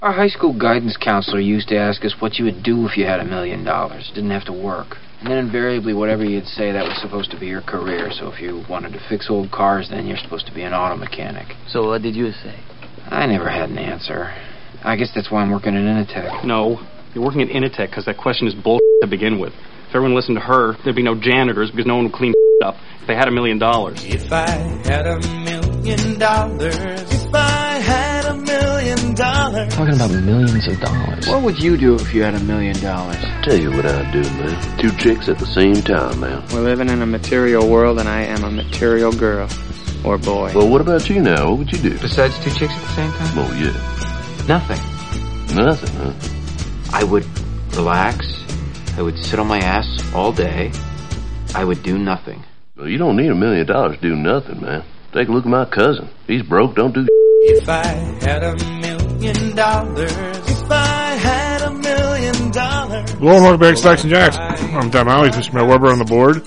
Our high school guidance counselor used to ask us what you would do if you had $1 million. Didn't have to work. And then invariably, whatever you'd say, that was supposed to be your career. So if you wanted to fix old cars, then you're supposed to be an auto mechanic. So what did you say? I never had an answer. I guess that's why I'm working at Initech. No, you're working at Initech because that question is bullshit to begin with. If everyone listened to her, there'd be no janitors because no one would clean up if they had $1 million. If I had $1 million, if I had $1 million. Talking about millions of dollars. What would you do if you had $1 million? Tell you what I'd do, man. 2 chicks at the same time, man. We're living in a material world, and I am a material girl. Or boy. Well, what about you now? What would you do? Besides 2 chicks at the same time? Oh, yeah. Nothing. Nothing, huh? I would relax. I would sit on my ass all day. I would do nothing. Well, you don't need $1 million to do nothing, man. Take a look at my cousin. He's broke, don't do If I had $1 million, if I had $1 million. Hello and welcome back to Stocks and Jocks. I'm Tom Hollies, Mr. Matt Weber on the board.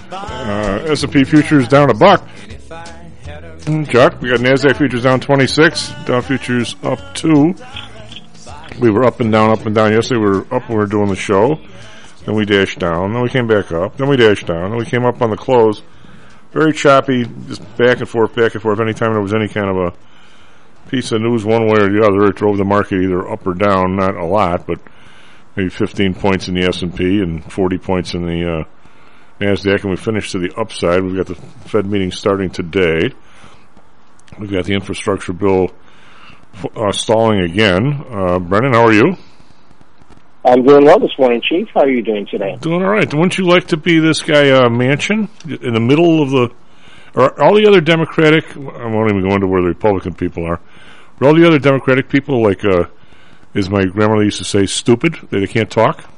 S&P futures down $1. Chuck, we got NASDAQ futures down 26, Dow futures up 2. We were up and down yesterday. We were up when we were doing the show. Then we dashed down. Then we came back up. Then we dashed down. Then we came up on the close. Very choppy, just back and forth, back and forth. Anytime there was any kind of a piece of news one way or the other, it drove the market either up or down. Not a lot, but maybe 15 points in the S&P and 40 points in the NASDAQ. And we finished to the upside. We've got the Fed meeting starting today. We've got the infrastructure bill stalling again. Brennan, how are you? I'm doing well this morning, Chief. How are you doing today? Doing all right. Wouldn't you like to be this guy, Manchin, in the middle of the... Or all the other Democratic... I won't even go into where the Republican people are. But all the other Democratic people, like, as my grandmother used to say, stupid? They can't talk?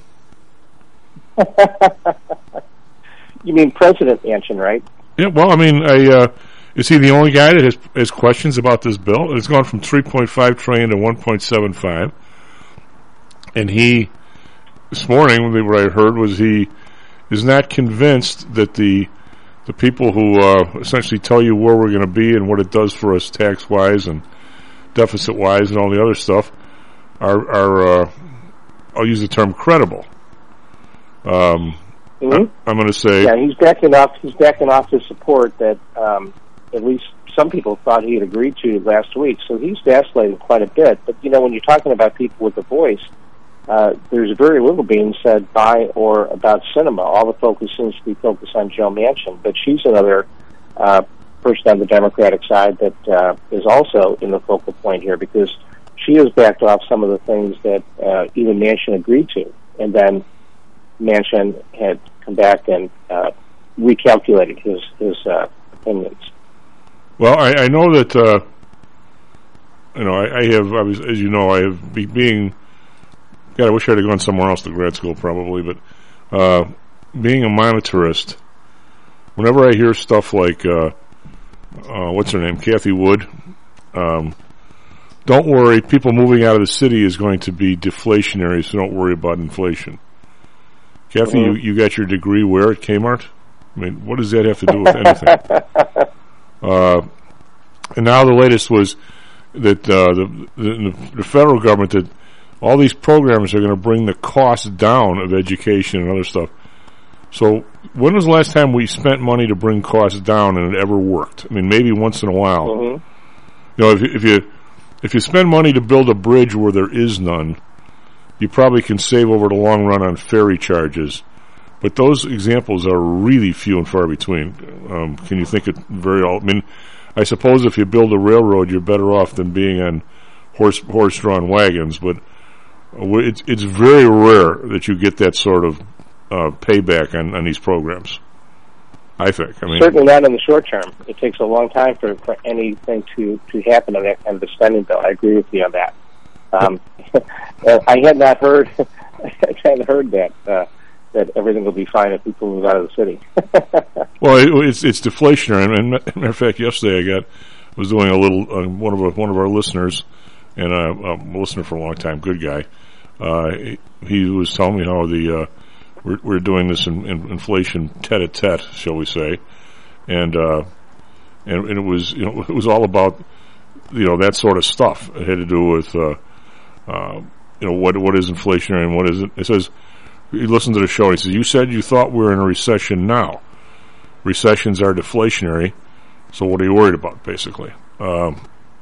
You mean President Manchin, right? Yeah, well, I mean, is he the only guy that has questions about this bill? It's gone from $3.5 trillion to $1.75. And he, this morning, what I heard was he is not convinced that the people who essentially tell you where we're going to be and what it does for us tax-wise and deficit-wise and all the other stuff are I'll use the term credible. I'm going to say... Yeah, he's backing off the support that at least some people thought he had agreed to last week. So he's vacillating quite a bit. But, you know, when you're talking about people with a voice... there's very little being said by or about cinema. All the focus seems to be focused on Joe Manchin, but she's another person on the Democratic side that is also in the focal point here because she has backed off some of the things that even Manchin agreed to, and then Manchin had come back and recalculated his opinions. Well, I know that I have, as you know, I have being. God, I wish I had gone somewhere else to grad school, probably. But being a monetarist, whenever I hear stuff like, what's her name, Kathy Wood, don't worry, people moving out of the city is going to be deflationary, so don't worry about inflation. Kathy, you got your degree where at Kmart? I mean, what does that have to do with anything? And now the latest was that the federal government that all these programs are going to bring the cost down of education and other stuff. So when was the last time we spent money to bring costs down and it ever worked? I mean, maybe once in a while. Mm-hmm. You know, if you spend money to build a bridge where there is none, you probably can save over the long run on ferry charges. But those examples are really few and far between. Can you think it I mean, I suppose if you build a railroad, you're better off than being on horse-drawn wagons, but it's very rare that you get that sort of payback on these programs, I think. I mean, certainly not in the short term. It takes a long time for anything to happen on that kind of a spending bill. I agree with you on that. I had not heard that everything will be fine if people move out of the city. Well, it's deflationary. And matter of fact, yesterday I was doing a little one of our listeners, and a listener for a long time, good guy. He was telling me how we're doing this in inflation tete-a-tete, shall we say, and it was it was all about that sort of stuff. It had to do with what is inflationary and what isn't. It says, you listen to the show, and he says, you said you thought we were in a recession now. Recessions are deflationary, so what are you worried about, basically? And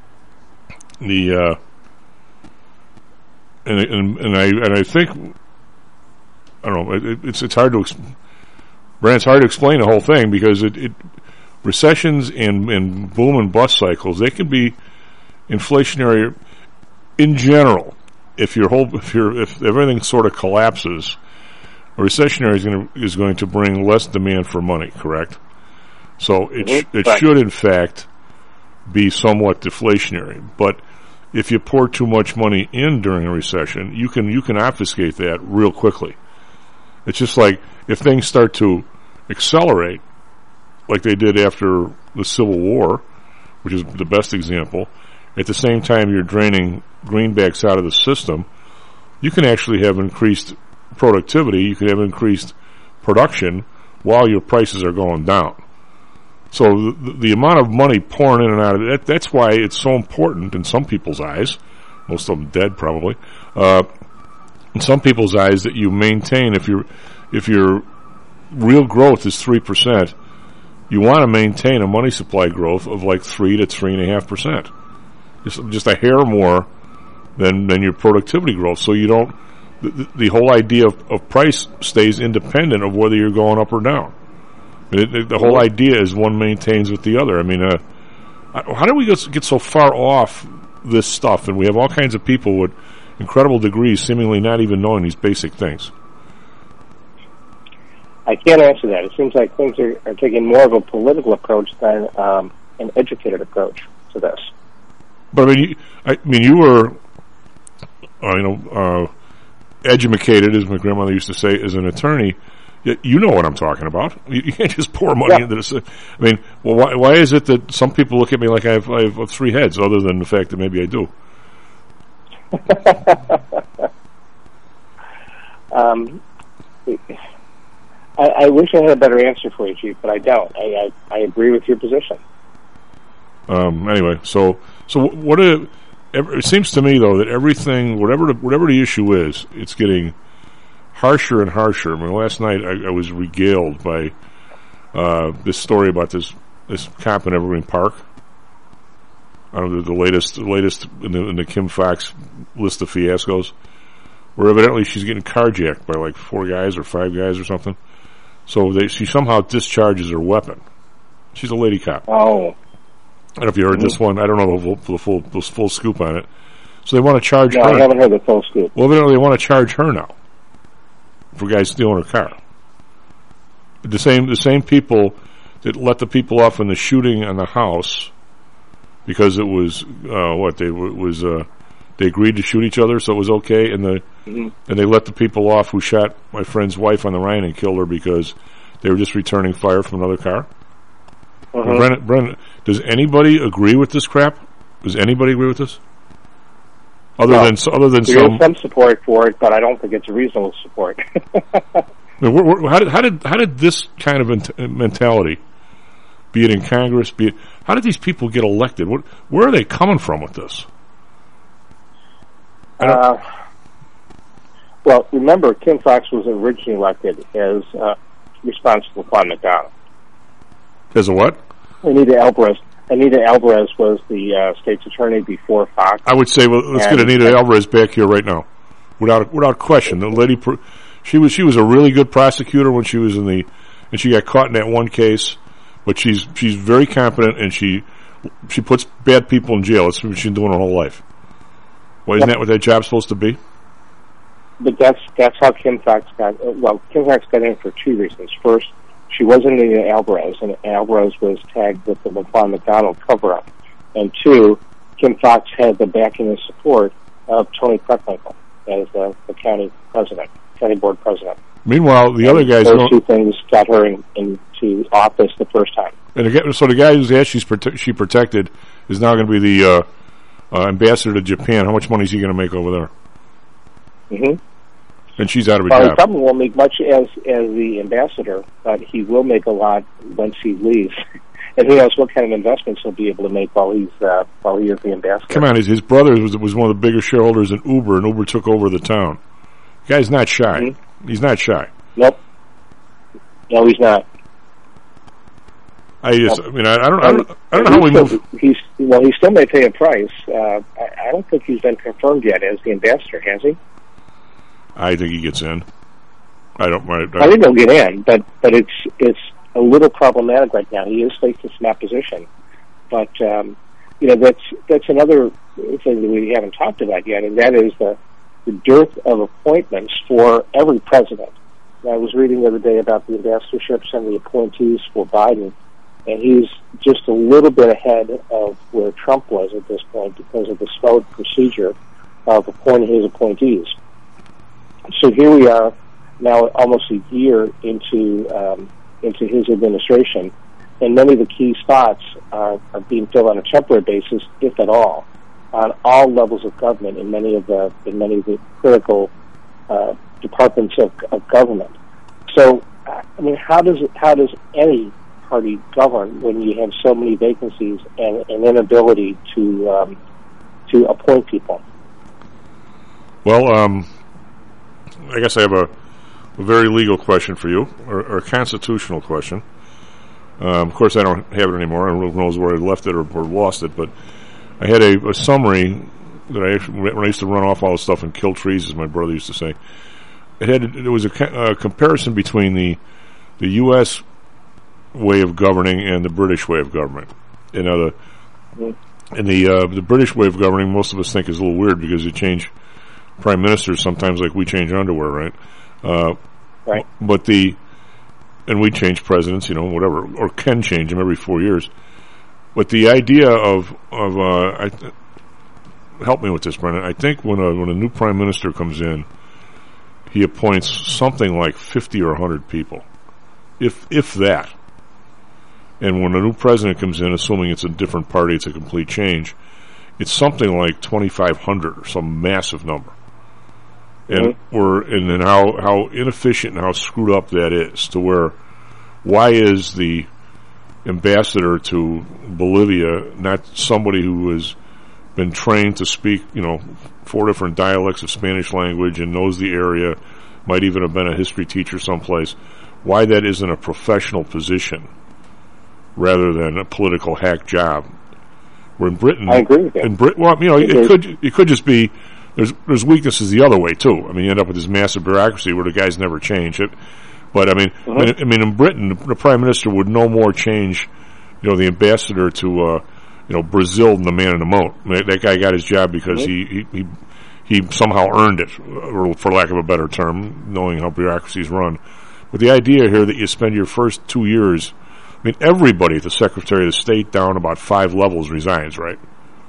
I think, I don't know, it's hard to, Brand, it's hard to explain the whole thing, because recessions and boom and bust cycles, they can be inflationary in general. If everything sort of collapses, a recessionary is going to bring less demand for money, correct? So it should in fact be somewhat deflationary. But if you pour too much money in during a recession, you can obfuscate that real quickly. It's just like if things start to accelerate, like they did after the Civil War, which is the best example. At the same time you're draining greenbacks out of the system, you can actually have increased productivity, you can have increased production while your prices are going down. So the amount of money pouring in and out of it, that's why it's so important in some people's eyes, most of them dead probably, in some people's eyes, that you maintain, if your real growth is 3%, you want to maintain a money supply growth of like 3 to 3.5%. Just a hair more than your productivity growth, so you don't. The whole idea of price stays independent of whether you're going up or down. The whole idea is one maintains with the other. I mean, how do we get so far off this stuff? And we have all kinds of people with incredible degrees seemingly not even knowing these basic things. I can't answer that. It seems like things are taking more of a political approach than an educated approach to this. But I mean, you were, educated, as my grandmother used to say, as an attorney. You know what I'm talking about. You can't just pour money into this. I mean, well, why is it that some people look at me like I have 3 heads, other than the fact that maybe I do? I wish I had a better answer for you, Chief, but I don't. I agree with your position. Anyway, so what? It seems to me, though, that everything, whatever the issue is, it's getting harsher and harsher. I mean, last night I was regaled by this story about this cop in Evergreen Park. I don't know, the latest in the Kim Fox list of fiascos, where evidently she's getting carjacked by like 4 guys or 5 guys or something. So she somehow discharges her weapon. She's a lady cop. Oh. I don't know if you heard this one. I don't know the full scoop on it. So they want to charge her. I haven't heard the full scoop. Well, evidently they want to charge her now for guys stealing her car. The same people that let the people off in the shooting on the house because it was they agreed to shoot each other, so it was okay, and they let the people off who shot my friend's wife on the Rhine and killed her because they were just returning fire from another car. Brennan, does anybody agree with this crap? Does anybody agree with this? Other than there is some support for it, but I don't think it's a reasonable support. How did this kind of mentality, be it in Congress, how did these people get elected? Where are they coming from with this? Well, remember, Kim Fox was originally elected as responsible for McDonald. As a what? Anita Alvarez was the state's attorney before Fox. I would say, well, let's get Anita Alvarez back here right now, without question. The lady, she was a really good prosecutor when she was and she got caught in that one case, but she's very competent, and she puts bad people in jail. That's what she's been doing her whole life. Well, isn't that what that job's supposed to be? But that's how Kim Fox got. Well, Kim Fox got in for 2 reasons. First, she wasn't Anita Alvarez, and Alvarez was tagged with the LaQuan McDonald cover-up. And 2, Kim Fox had the backing and support of Tony Preckwinkle as the county board president. Meanwhile, the other guys... Those 2 things got her into office the first time. And so the guy who's asked she protected is now going to be the ambassador to Japan. How much money is he going to make over there? Mm-hmm. And she's out of a job. job. He probably won't make much as the ambassador, but he will make a lot once he leaves And who knows what kind of investments he'll be able to make while he is the ambassador. Come on, his brother was one of the bigger shareholders in Uber, and Uber took over the town. The guy's not shy. Mm-hmm. He's not shy. Nope. No, he's not. I mean, I don't know how we move. He still may pay a price. I don't think he's been confirmed yet as the ambassador, has he? I think he gets in. I think he'll get in, but it's a little problematic right now. He is facing some opposition, but that's another thing that we haven't talked about yet, and that is the dearth of appointments for every president. I was reading the other day about the ambassadorships and the appointees for Biden, and he's just a little bit ahead of where Trump was at this point because of the slow procedure of appointing his appointees. So here we are now, almost a year into his administration, and many of the key spots are being filled on a temporary basis, if at all, on all levels of government in many of the critical departments of government. So, I mean, how does any party govern when you have so many vacancies and an inability to appoint people? Well, I guess I have a very legal question for you, or a constitutional question. Of course, I don't have it anymore. I don't know who knows where I left it or lost it, but I had a summary that when I used to run off all the stuff and kill trees, as my brother used to say. It was a comparison between the U.S. way of governing and the British way of government. The British way of governing, most of us think is a little weird because you change prime ministers sometimes like we change underwear, right? Right. And we change presidents, whatever, or can change them every 4 years. But the idea help me with this, Brennan. I think when a new prime minister comes in, he appoints something like 50 or 100 people, if that. And when a new president comes in, assuming it's a different party, it's a complete change, it's something like 2,500 or some massive number. And then how inefficient and how screwed up that is, to where why is the ambassador to Bolivia not somebody who has been trained to speak 4 different dialects of Spanish language and knows the area, might even have been a history teacher someplace? Why that isn't a professional position rather than a political hack job? Where in Britain, I agree with that. It could just be there's weaknesses the other way too. I mean, you end up with this massive bureaucracy where the guys never change it. But I mean, in Britain, the prime minister would no more change, the ambassador to Brazil than the man in the moat. I mean, that guy got his job because he somehow earned it, or for lack of a better term, knowing how bureaucracies run. But the idea here that you spend your first 2 years, I mean, everybody at the Secretary of State down about 5 levels resigns, right?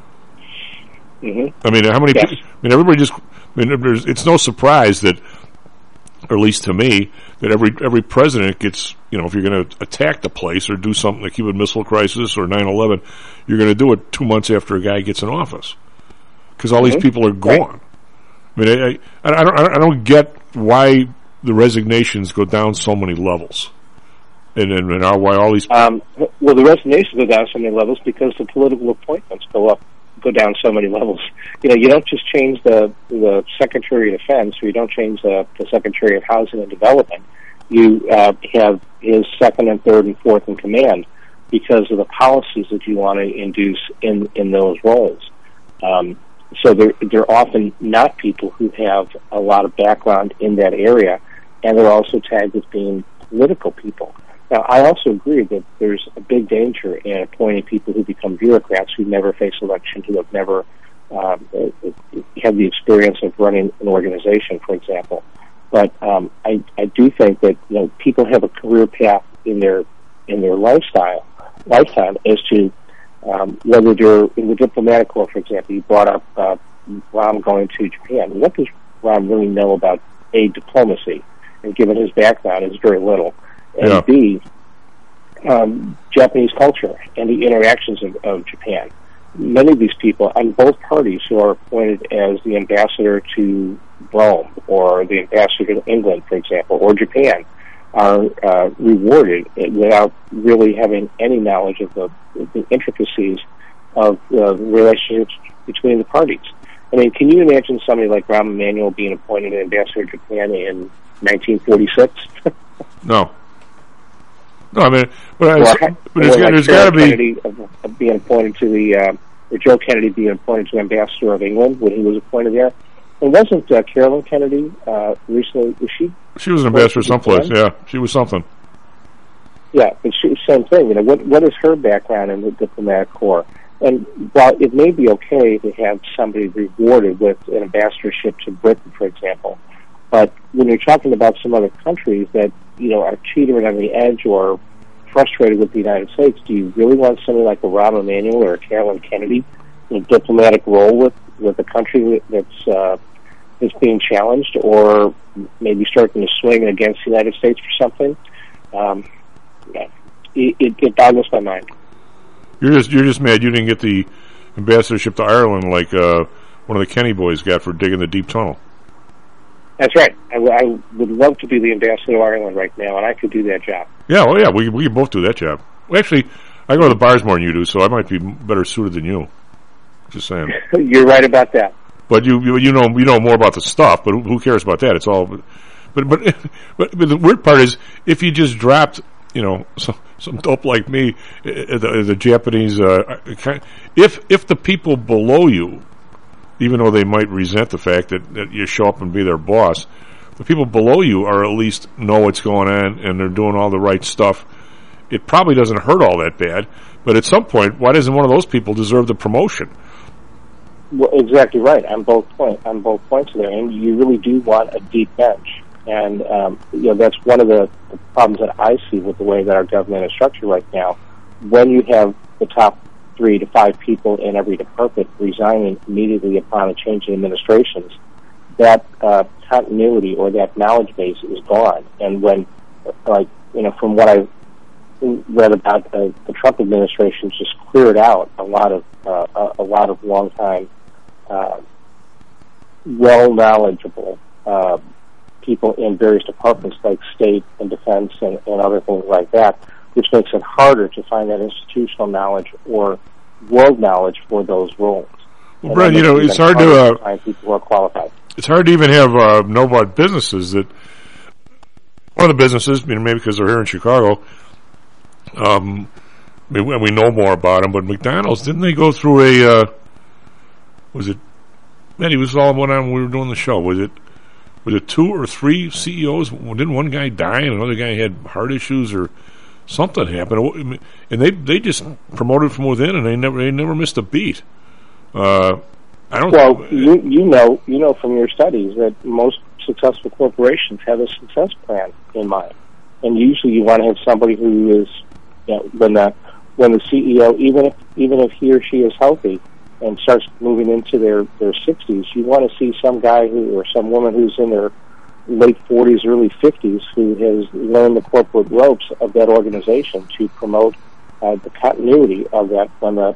Mm-hmm. I mean, how many? Yes. Everybody just. It's no surprise that, or at least to me, that every president gets. If you're going to attack the place or do something like Cuban Missile Crisis or 9/11, you're going to do it 2 months after a guy gets in office, because all these people are gone. Right. I mean, I don't get why the resignations go down so many levels, and why all these. Well, the resignations go down so many levels because the political appointments go down so many levels. You don't just change the Secretary of Defense, or you don't change the Secretary of Housing and Development. You have his second and third and fourth in command because of the policies that you want to induce in those roles. So they're often not people who have a lot of background in that area, and they're also tagged as being political people. Now, I also agree that there's a big danger in appointing people who become bureaucrats who never face election, who have never had the experience of running an organization, for example. But I do think that people have a career path in their lifetime as to whether they're in the diplomatic corps, for example. You brought up Rahm going to Japan. What does Rahm really know about diplomacy? And given his background, it's very little. And B, Japanese culture and the interactions of Japan. Many of these people on both parties who are appointed as the ambassador to Rome or the ambassador to England, for example, or Japan, are rewarded without really having any knowledge of the intricacies of the relationships between the parties. I mean, can you imagine somebody like Rahm Emanuel being appointed ambassador to Japan in 1946? No. No, I mean, but there's got to be Kennedy being appointed to the, or Joe Kennedy being appointed to ambassador of England when he was appointed there. And wasn't Carolyn Kennedy recently? Was she? She was an ambassador someplace. Yeah, she was something. Yeah, but same thing. You know, what is her background in the diplomatic corps? And while it may be okay to have somebody rewarded with an ambassadorship to Britain, for example, but when you're talking about some other countries that, you know, are teetering on the edge or frustrated with the United States, do you really want somebody like a Rahm Emanuel or a Carolyn Kennedy in a diplomatic role with a country that's being challenged, or maybe starting to swing against the United States for something? It boggles my mind. You're just mad you didn't get the ambassadorship to Ireland like one of the Kenny boys got for digging the deep tunnel. That's right. I would love to be the ambassador to Ireland right now, and I could do that job. Yeah, well, yeah, we can both do that job. Well, actually, I go to the bars more than you do, so I might be better suited than you. Just saying. You're right about that. But you know more about the stuff. But who cares about that? It's all. But the weird part is if you just dropped, you know, some dope like me, the Japanese. If the people below you, even though they might resent the fact that you show up and be their boss, the people below you are at least know what's going on and they're doing all the right stuff. It probably doesn't hurt all that bad. But at some point, why doesn't one of those people deserve the promotion? Well, exactly right. On both points there, and you really do want a deep bench, and you know, that's one of the problems that I see with the way that our government is structured right now. When you have the top 3 to 5 people in every department resigning immediately upon a change in administrations, that continuity or that knowledge base is gone. And when, like, you know, from what I've read about the Trump administration, just cleared out a lot of long time. Well knowledgeable people in various departments like state and defense and other things like that, which makes it harder to find that institutional knowledge or world knowledge for those roles. Well, Brad, you know, it's hard to find people who are qualified. It's hard to even have know about businesses that one of the businesses, you know, maybe because they're here in Chicago, we know more about them. But McDonald's, didn't they go through a? Was it? Man, he was all going on when we were doing the show. Was it 2 or 3 CEOs? Didn't one guy die and another guy had heart issues or something happened? And they just promoted from within, and they never missed a beat. I don't. Well, you know from your studies that most successful corporations have a success plan in mind, and usually you want to have somebody who is, you know, when the CEO, even if he or she is healthy and starts moving into their 60s, you want to see some guy or some woman who's in their late 40s, early 50s, who has learned the corporate ropes of that organization to promote the continuity of that when the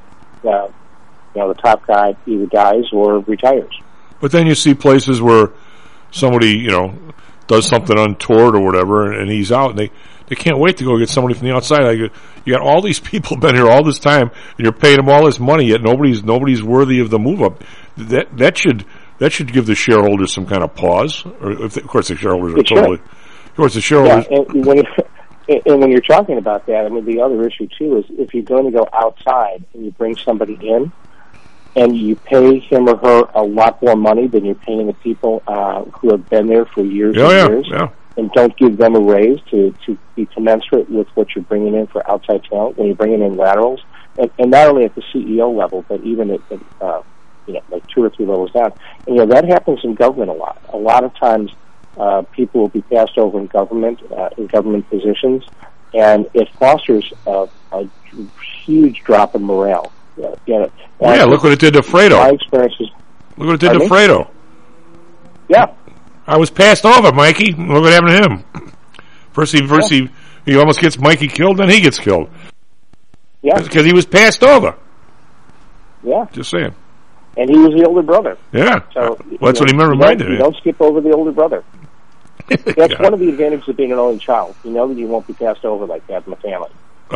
top guy either dies or retires. But then you see places where somebody, you know, does something untoward or whatever, and he's out, and they can't wait to go get somebody from the outside. Like, you got all these people been here all this time, and you're paying them all this money, yet nobody's worthy of the move up. That should give the shareholders some kind of pause. Or of course, the shareholders are totally. Of course, the shareholders. Yeah, and when you're talking about that, I mean, the other issue too is if you're going to go outside and you bring somebody in, and you pay him or her a lot more money than you're paying the people who have been there for years and years, and don't give them a raise to be commensurate with what you're bringing in for outside talent when you're bringing in laterals, and not only at the CEO level, but even at like 2 or 3 levels down. And, you know, that happens in government a lot. A lot of times people will be passed over in government positions, and it fosters a huge drop in morale. Look what it did to Fredo. My experiences. Look what it did to Fredo. Yeah. I was passed over, Mikey. Look what happened to him. First he almost gets Mikey killed, then he gets killed. Yeah. Because he was passed over. Yeah. Just saying. And he was the older brother. Yeah. So that's what he reminded me. You don't skip over the older brother. That's one of the advantages of being an only child. You know that you won't be passed over like that in the family.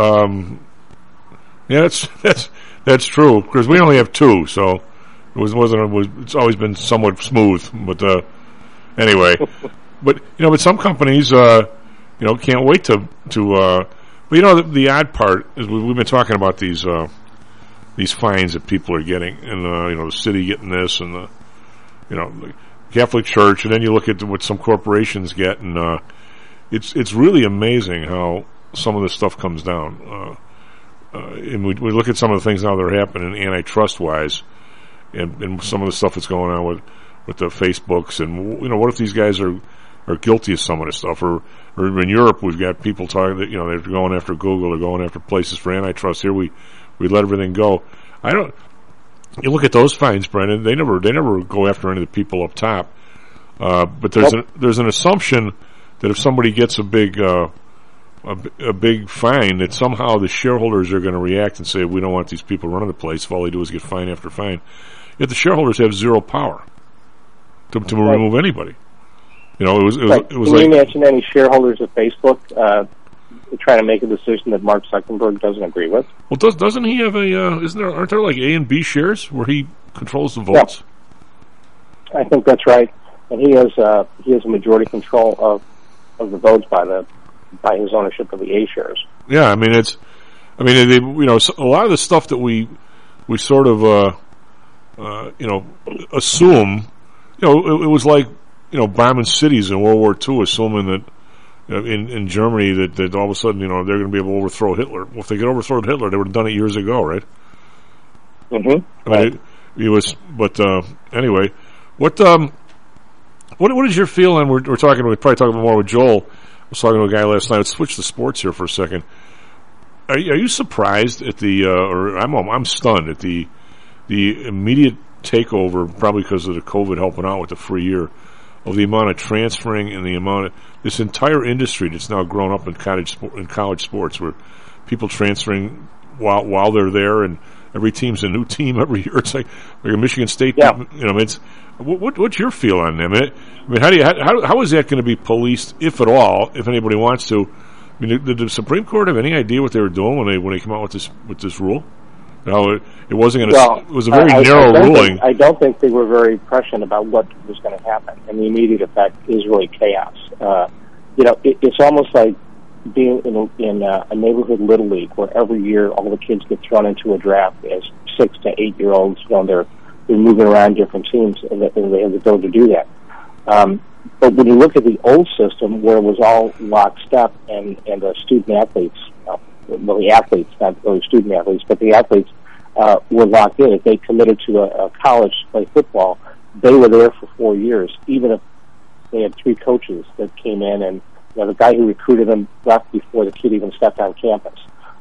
Yeah, that's true, because we only have two, so it's always been somewhat smooth. But anyway, but some companies can't wait to but the odd part is we've been talking about these fines that people are getting, and the city getting this, and the Catholic Church, and then you look at what some corporations get, and it's really amazing how some of this stuff comes down. And we look at some of the things now that are happening antitrust wise, and some of the stuff that's going on with the Facebooks, and what if these guys are guilty of some of this stuff, or in Europe we've got people talking that they're going after Google, they're going after places for antitrust. Here we let everything go. You look at those fines, Brendan. They never go after any of the people up top. But there's an assumption that if somebody gets a big fine, that somehow the shareholders are going to react and say, we don't want these people running the place. If all they do is get fine after fine. Yet the shareholders have zero power to remove anybody. It was Can you imagine any shareholders of Facebook trying to make a decision that Mark Zuckerberg doesn't agree with? Well, doesn't he have aren't there like A and B shares where he controls the votes? Yeah. I think that's right. And he has a majority control of the votes by his ownership of the A shares. Yeah, a lot of the stuff that we sort of assume, it was like bombing cities in World War II, assuming that in Germany that all of a sudden they're going to be able to overthrow Hitler. Well, if they could overthrow Hitler, they would have done it years ago, right? Mm-hmm. It was, but anyway, what is your feeling? We're probably talking more with Joel. I was talking to a guy last night. Let's switch to sports here for a second. Are you surprised at or I'm stunned at the immediate takeover, probably because of the COVID helping out with the free year, of the amount of transferring and the amount of this entire industry that's now grown up in college sports, where people transferring while they're there, and every team's a new team every year. It's like a Michigan State. Yeah. It's what's your feel on them? How is that going to be policed, if at all, if anybody wants to? Did the Supreme Court have any idea what they were doing when they came out with this rule? No, it wasn't going to. It was a very narrow ruling. I don't think they were very prescient about what was going to happen, and the immediate effect is really chaos. It's almost like being in a neighborhood little league where every year all the kids get thrown into a draft as 6 to 8 year olds. They're moving around different teams, and they have the ability to do that. But when you look at the old system, where it was all lockstep, and the student athletes, the athletes, not really student athletes, but the athletes were locked in. If they committed to a college to play football, they were there for 4 years, even if they had 3 coaches that came in, and the guy who recruited them left before the kid even stepped on campus.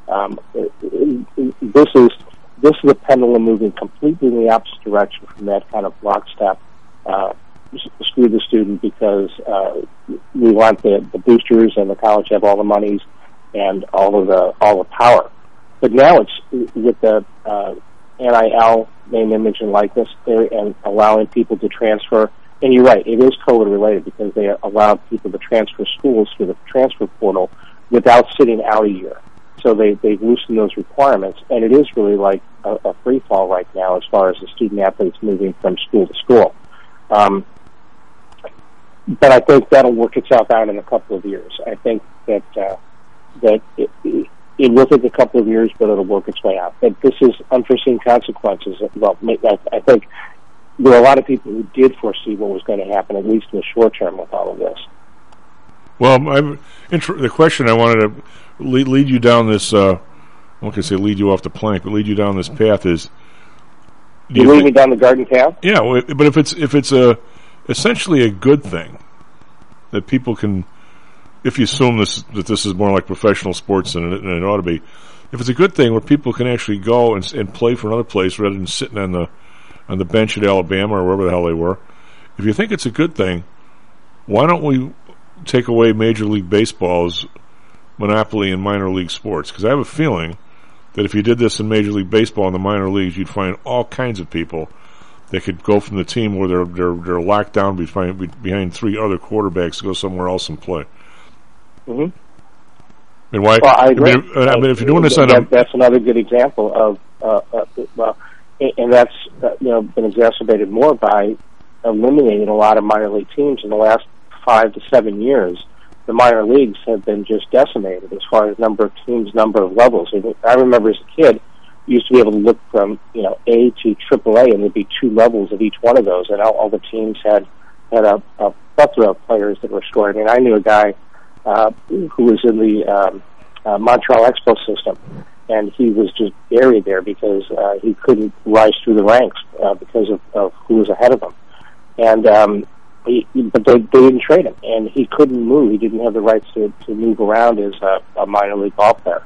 This is a pendulum moving completely in the opposite direction from that kind of lockstep. Screw the student, because we want the boosters, and the college have all the monies and all the power. But now it's with the NIL, name, image, and likeness, and allowing people to transfer. And you're right, it is COVID related, because they allowed people to transfer schools through the transfer portal without sitting out a year. So they've loosened those requirements, and it is really like a free fall right now as far as the student athletes moving from school to school. But I think that'll work itself out in a couple of years. I think that it will take a couple of years, but it'll work its way out. But this is unforeseen consequences. Well, I think there are a lot of people who did foresee what was going to happen, at least in the short term, with all of this. Well, the question I wanted to lead you down this, I'm not going to say lead you off the plank, but lead you down this path is... You lead me down the garden path? Yeah, but if it's essentially a good thing, that people can... If you assume that this is more like professional sports than it ought to be, if it's a good thing where people can actually go and play for another place rather than sitting on the bench at Alabama or wherever the hell they were, if you think it's a good thing, why don't we take away Major League Baseball's monopoly in minor league sports? Because I have a feeling that if you did this in Major League Baseball in the minor leagues, you'd find all kinds of people They could go from the team where they're locked down behind three other quarterbacks to go somewhere else and play. Mm-hmm. And why? Well, I agree. I mean, if you're doing this on that's another good example of and that's been exacerbated more by eliminating a lot of minor league teams in the last 5 to 7 years. The minor leagues have been just decimated as far as number of teams, number of levels. I remember as a kid, you used to be able to look from A to AAA, and there'd be 2 levels of each one of those, and all the teams had a plethora of players that were scored. I mean, I knew a guy who was in the Montreal Expo system, and he was just buried there because he couldn't rise through the ranks because of who was ahead of him. And but they didn't trade him, and he couldn't move. He didn't have the rights to move around as a minor league ball player.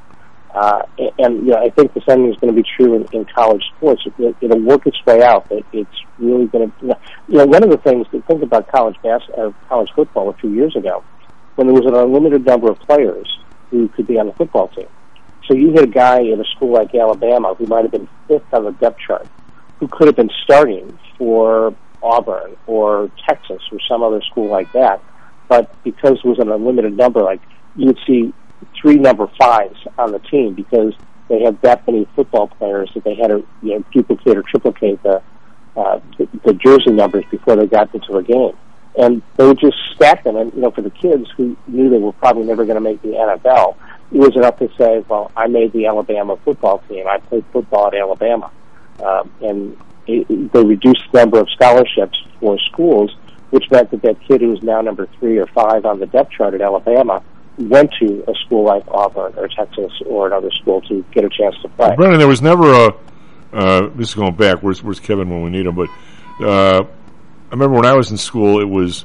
And I think the same is going to be true in college sports. It'll work its way out. It's really going to. One of the things to think about college football a few years ago, when there was an unlimited number of players who could be on the football team. So you had a guy at a school like Alabama who might have been 5th on the depth chart, who could have been starting for Auburn or Texas or some other school like that, but because it was an unlimited number, like you would see 3 number 5s on the team because they had that many football players that they had to duplicate or triplicate the jersey numbers before they got into a game. And they would just stack them. And, for the kids who knew they were probably never going to make the NFL, it was enough to say, well, I made the Alabama football team. I played football at Alabama. And they reduced the number of scholarships for schools, which meant that kid who was now number 3 or 5 on the depth chart at Alabama went to a school like Auburn or Texas or another school to get a chance to play. Brennan, there was never this is going back, where's Kevin when we need him, but I remember when I was in school, it was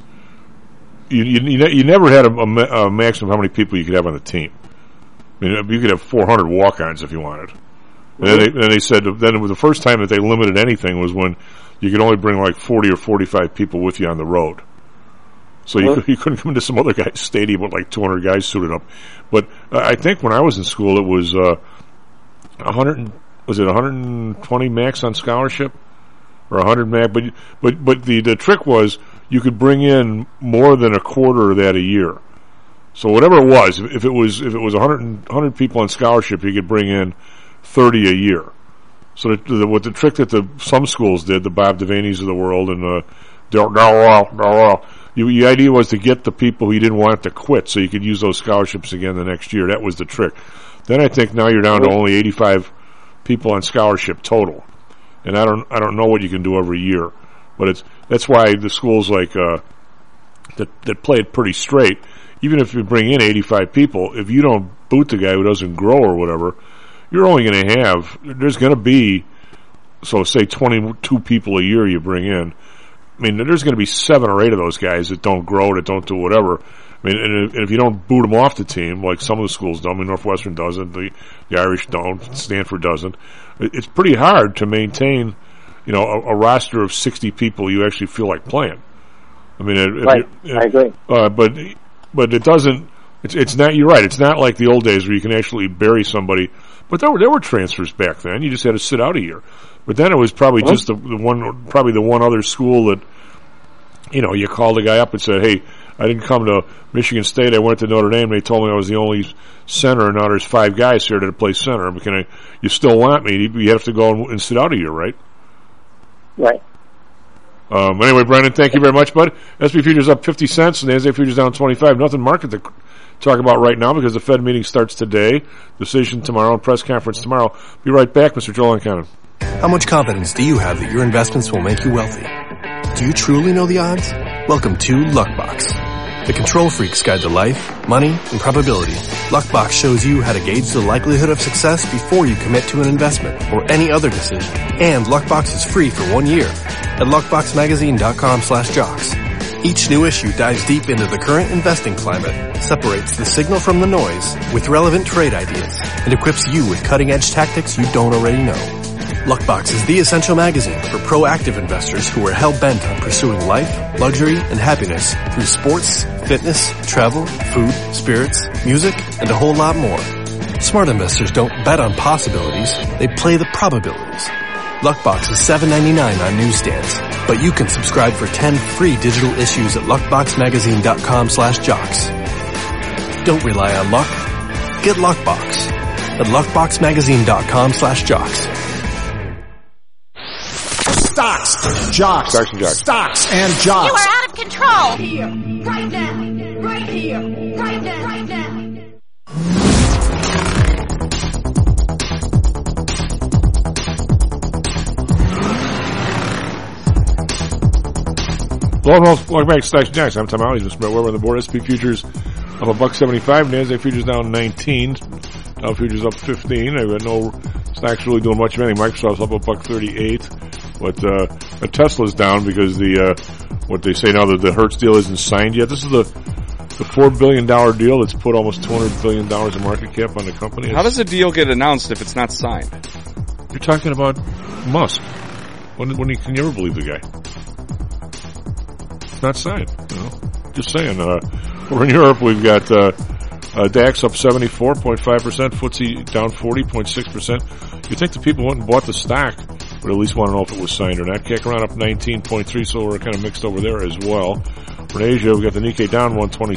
you never had a maximum of how many people you could have on the team. I mean, you could have 400 walk-ons if you wanted. And then they said then it was the first time that they limited anything was when you could only bring like 40 or 45 people with you on the road. So you couldn't come into some other guy's stadium with like 200 guys suited up. But I think when I was in school, it was 120 max on scholarship or 100 max. But the trick was you could bring in more than a quarter of that a year. So whatever it was, if it was 100 people on scholarship, you could bring in 30 a year. So what the trick that some schools did, the Bob Devaney's of the world and the idea was to get the people who you didn't want to quit, so you could use those scholarships again the next year. That was the trick. Then I think now you're down to only 85 people on scholarship total, and I don't know what you can do every year, but that's why the schools like that play it pretty straight. Even if you bring in 85 people, if you don't boot the guy who doesn't grow or whatever, you're only going to have, there's going to be, so say 22 people a year you bring in. I mean, there's going to be 7 or 8 of those guys that don't grow, that don't do whatever. I mean, and if you don't boot them off the team, like some of the schools don't, I mean, Northwestern doesn't, the Irish don't, Stanford doesn't, it's pretty hard to maintain, a roster of 60 people you actually feel like playing. I mean, I agree. But it doesn't. It's not. You're right. It's not like the old days where you can actually bury somebody. But there were transfers back then. You just had to sit out a year. But then it was probably just the one other school that, you called a guy up and said, "Hey, I didn't come to Michigan State. I went to Notre Dame. They told me I was the only center, and now there's 5 guys here that play center. But you still want me? You have to go and sit out a year, right?" Right. Anyway, Brendan, thank you very much, bud. SP Futures up 50 cents, and the NASDAQ Futures down 25. Nothing market to talk about right now because the Fed meeting starts today. Decision tomorrow and press conference tomorrow. Be right back, Mr. Joel Ancanon. How much confidence do you have that your investments will make you wealthy? Do you truly know the odds? Welcome to Luckbox, the control freak's guide to life, money, and probability. Luckbox shows you how to gauge the likelihood of success before you commit to an investment or any other decision. And Luckbox is free for 1 year at luckboxmagazine.com/jocks. Each new issue dives deep into the current investing climate, separates the signal from the noise with relevant trade ideas, and equips you with cutting-edge tactics you don't already know. Luckbox is the essential magazine for proactive investors who are hell-bent on pursuing life, luxury, and happiness through sports, fitness, travel, food, spirits, music, and a whole lot more. Smart investors don't bet on possibilities, they play the probabilities. Luckbox is $7.99 on newsstands, but you can subscribe for 10 free digital issues at luckboxmagazine.com/jocks. Don't rely on luck. Get Luckbox at luckboxmagazine.com/jocks. Stocks, jocks, Stocks and jocks. Stocks and jocks. You are out of control. Here, right now, right here, right now, right now. Welcome back to Stocks and Jocks. I'm Tom Alley. Mr. Brett Weber on the board. SP futures up $1.75. NASDAQ futures down 19. Dow futures up 15. I've got no stocks really doing much of anything. Microsoft's up $1.38. But Tesla's down because what they say now that the Hertz deal isn't signed yet. This is the $4 billion deal that's put almost $200 billion in market cap on the company. How does a deal get announced if it's not signed? You're talking about Musk. Can you ever believe the guy? It's not signed. Just saying. Over in Europe, we've got DAX up 74.5%, FTSE down 40.6%. You think the people who went and bought the stock would at least want to know if it was signed or not. CAC around up 19.3%, so we're kind of mixed over there as well. For Asia, we've got the Nikkei down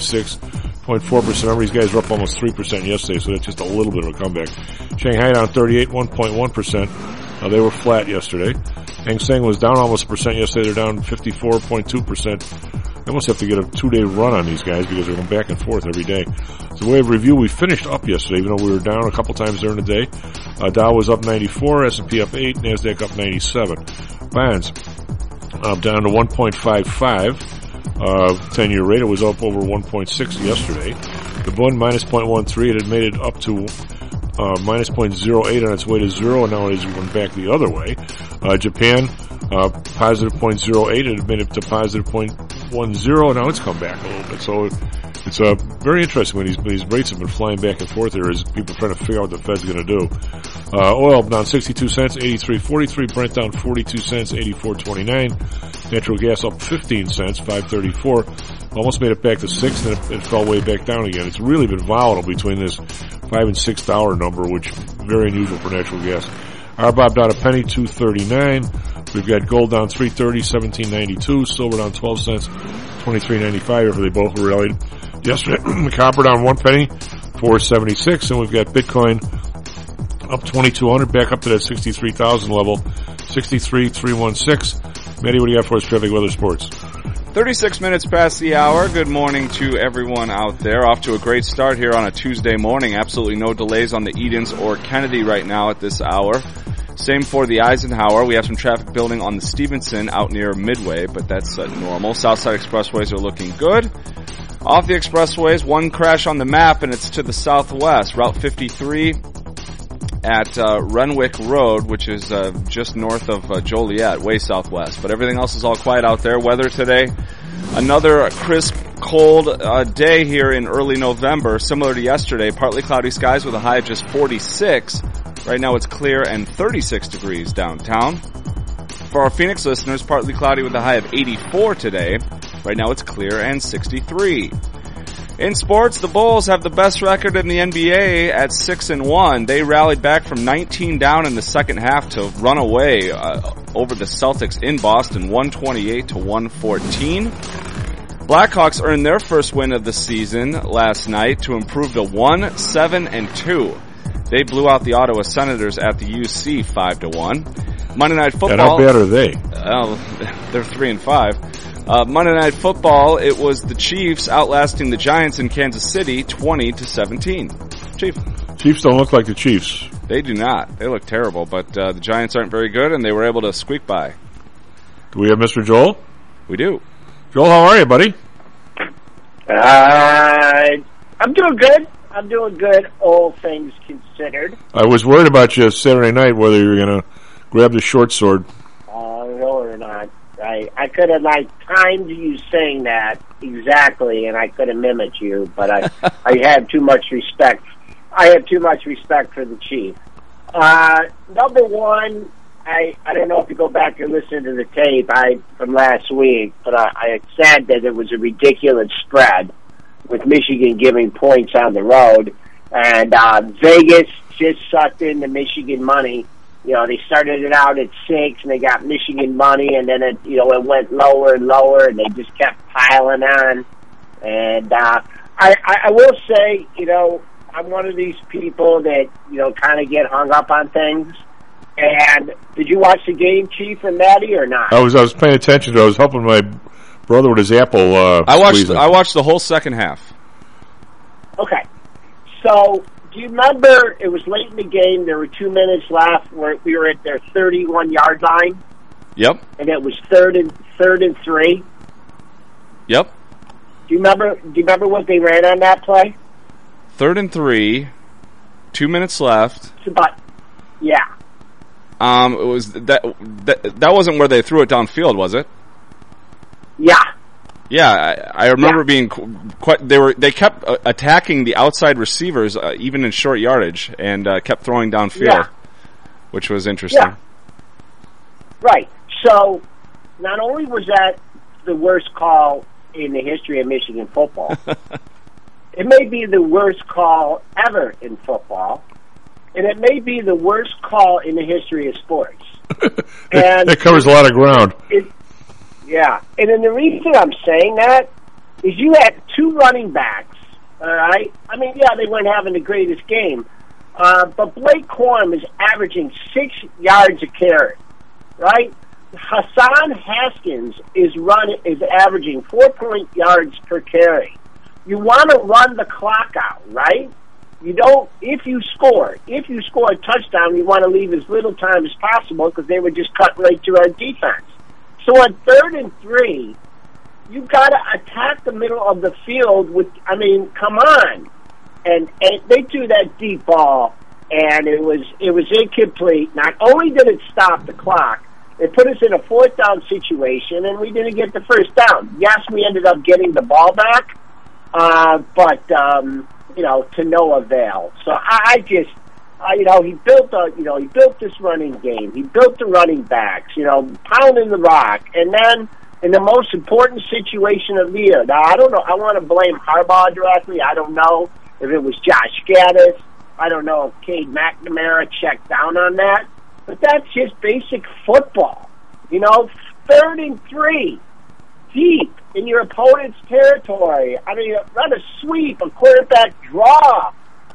126.4%. Remember, these guys were up almost 3% yesterday, so that's just a little bit of a comeback. Shanghai down 1.1%. They were flat yesterday. Hang Seng was down almost 1% yesterday. They're down 54.2%. They must have to get a 2-day run on these guys because they're going back and forth every day. So the way of review, we finished up yesterday, even though we were down a couple times during the day. Dow was up 94, S&P up 8, NASDAQ up 97. Bonds down to 1.55. 10-year rate, it was up over 1.6 yesterday. The Bund minus 0.13, it had made it up to minus 0.08 on its way to 0, and now it is going back the other way. Japan, positive 0.08, it had made it to positive 0.10, and now it's come back a little bit. So it's very interesting when these rates have been flying back and forth here as people trying to figure out what the Fed's going to do. Oil down 62 cents, 83.43. Brent down 42 cents, 84.29. Natural gas up 15 cents, 5.34. Almost made it back to 6, then it fell way back down again. It's really been volatile between this $5 and $6 number, which is very unusual for natural gas. RBOB down a penny, 2.39. We've got gold down 3.30, 17.92. Silver down 12 cents, 23.95. After they both were rallied yesterday. Copper down 1 penny, 4.76. And we've got Bitcoin up 2,200, back up to that 63,000 level, 63,316. Matty, what do you got for us, traffic, weather, sports? 36 minutes past the hour. Good morning to everyone out there. Off to a great start here on a Tuesday morning. Absolutely no delays on the Edens or Kennedy right now at this hour. Same for the Eisenhower. We have some traffic building on the Stevenson out near Midway, but that's normal. Southside expressways are looking good. Off the expressways, one crash on the map, and it's to the southwest. Route 53 at Renwick Road, which is just north of Joliet, way southwest. But everything else is all quiet out there. Weather today, another crisp, cold day here in early November, similar to yesterday. Partly cloudy skies with a high of just 46. Right now it's clear and 36 degrees downtown. For our Phoenix listeners, partly cloudy with a high of 84 today. Right now it's clear and 63. In sports, the Bulls have the best record in the NBA at 6-1. They rallied back from 19 down in the second half to run away over the Celtics in Boston, 128-114. Blackhawks earned their first win of the season last night to improve to 1-7-2. They blew out the Ottawa Senators at the UC 5-1. Monday Night Football. And how bad are they? They're 3-5. Monday Night Football, it was the Chiefs outlasting the Giants in Kansas City 20-17. Chiefs don't look like the Chiefs. They do not. They look terrible, but the Giants aren't very good, and they were able to squeak by. Do we have Mr. Joel? We do. Joel, how are you, buddy? I'm doing good. I'm doing good, all things considered. I was worried about you Saturday night, whether you were going to grab the short sword. No or not. I could have, timed you saying that exactly, and I could have mimicked you, but I had too much respect. I have too much respect for the Chief. Number one, I don't know if you go back and listen to the tape from last week, but I had said that it was a ridiculous spread with Michigan giving points on the road, and Vegas just sucked in the Michigan money they started it out at 6, and they got Michigan money, and then it went lower and lower, and they just kept piling on. And I will say, I'm one of these people that kind of get hung up on things. And did you watch the game, Chief and Maddie, or not? I was paying attention to it. I was helping my brother with his apple. I watched the whole second half. Okay, so do you remember it was late in the game? There were 2 minutes left. We were at their 31-yard line. Yep. And it was third and 3. Yep. Do you remember what they ran on that play? 3rd and 3. 2 minutes left. It's about, yeah. It was that wasn't where they threw it downfield, was it? Yeah. Yeah, I remember being quite. They kept attacking the outside receivers, even in short yardage, and kept throwing downfield, which was interesting. Yeah. Right. So, not only was that the worst call in the history of Michigan football, it may be the worst call ever in football, and it may be the worst call in the history of sports. And that covers a lot of ground. Yeah, and then the reason I'm saying that is you had 2 running backs, all right? I mean, yeah, they weren't having the greatest game, but Blake Corum is averaging 6 yards a carry, right? Hassan Haskins is averaging 4 yards per carry. You want to run the clock out, right? You don't. If you score a touchdown, you want to leave as little time as possible because they would just cut right to our defense. So on 3rd and 3, you've got to attack the middle of the field with. I mean, come on, and they threw that deep ball, and it was incomplete. Not only did it stop the clock, it put us in a 4th down situation, and we didn't get the first down. Yes, we ended up getting the ball back, but to no avail. So he built this running game. He built the running backs, pounding the rock, and then in the most important situation of the year. Now I don't know. I want to blame Harbaugh directly. I don't know if it was Josh Gaddis. I don't know if Cade McNamara checked down on that. But that's just basic football. 3rd and 3, deep in your opponent's territory. I mean, run a sweep, a quarterback draw,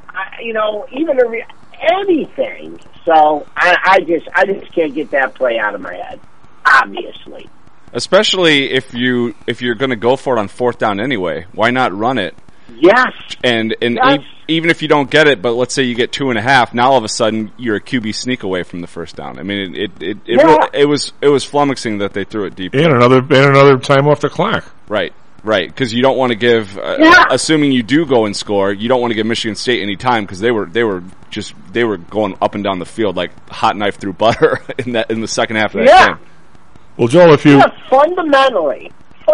anything. So I just can't get that play out of my head, obviously. Especially if you're going to go for it on 4th down anyway. Why not run it? Yes. And yes. Even if you don't get it, but let's say you get 2.5, now all of a sudden you're a QB sneak away from the first down. I mean, it was flummoxing that they threw it deep. And another time off the clock. Right, because you don't want to give, assuming you do go and score, you don't want to give Michigan State any time because they were going up and down the field like hot knife through butter in the second half of that game. Well, Joel, if you fundamentally,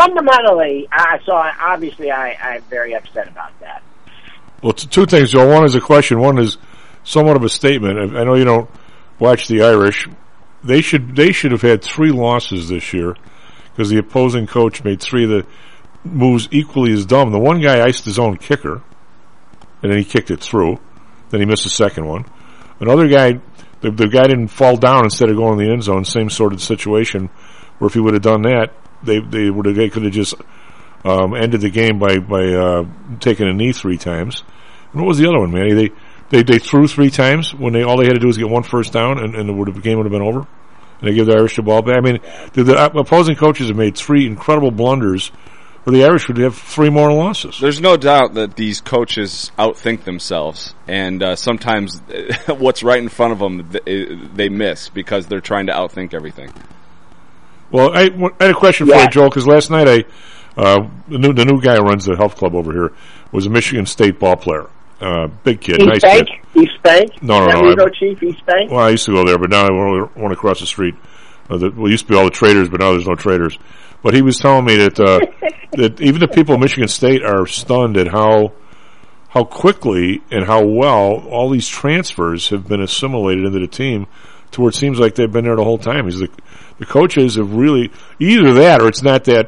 obviously I'm very upset about that. Well, 2 things, Joel. One is a question. One is somewhat of a statement. I know you don't watch the Irish. They should have had 3 losses this year because the opposing coach made 3 of the moves equally as dumb. The one guy iced his own kicker, and then he kicked it through. Then he missed the second one. Another guy, the guy didn't fall down instead of going in the end zone. Same sort of situation where if he would have done that, they could have just ended the game by taking a knee 3 times. And what was the other one, Manny? They threw 3 times when all they had to do was get 1 first down, and the game would have been over. And they give the Irish the ball back. I mean, the opposing coaches have made 3 incredible blunders, where the Irish would have 3 more losses. There's no doubt that these coaches outthink themselves, and sometimes what's right in front of them they miss because they're trying to outthink everything. Well, I had a question for you, Joel, because last night the new guy who runs the health club over here was a Michigan State ball player. Big kid, nice kid. East Bank? No. Chief, East Bank? Well, I used to go there, but now I want to cross the street. We used to be all the traders, but now there's no traders. But he was telling me that that even the people of Michigan State are stunned at how quickly and how well all these transfers have been assimilated into the team to where it seems like they've been there the whole time. The coaches have really, either that or it's not that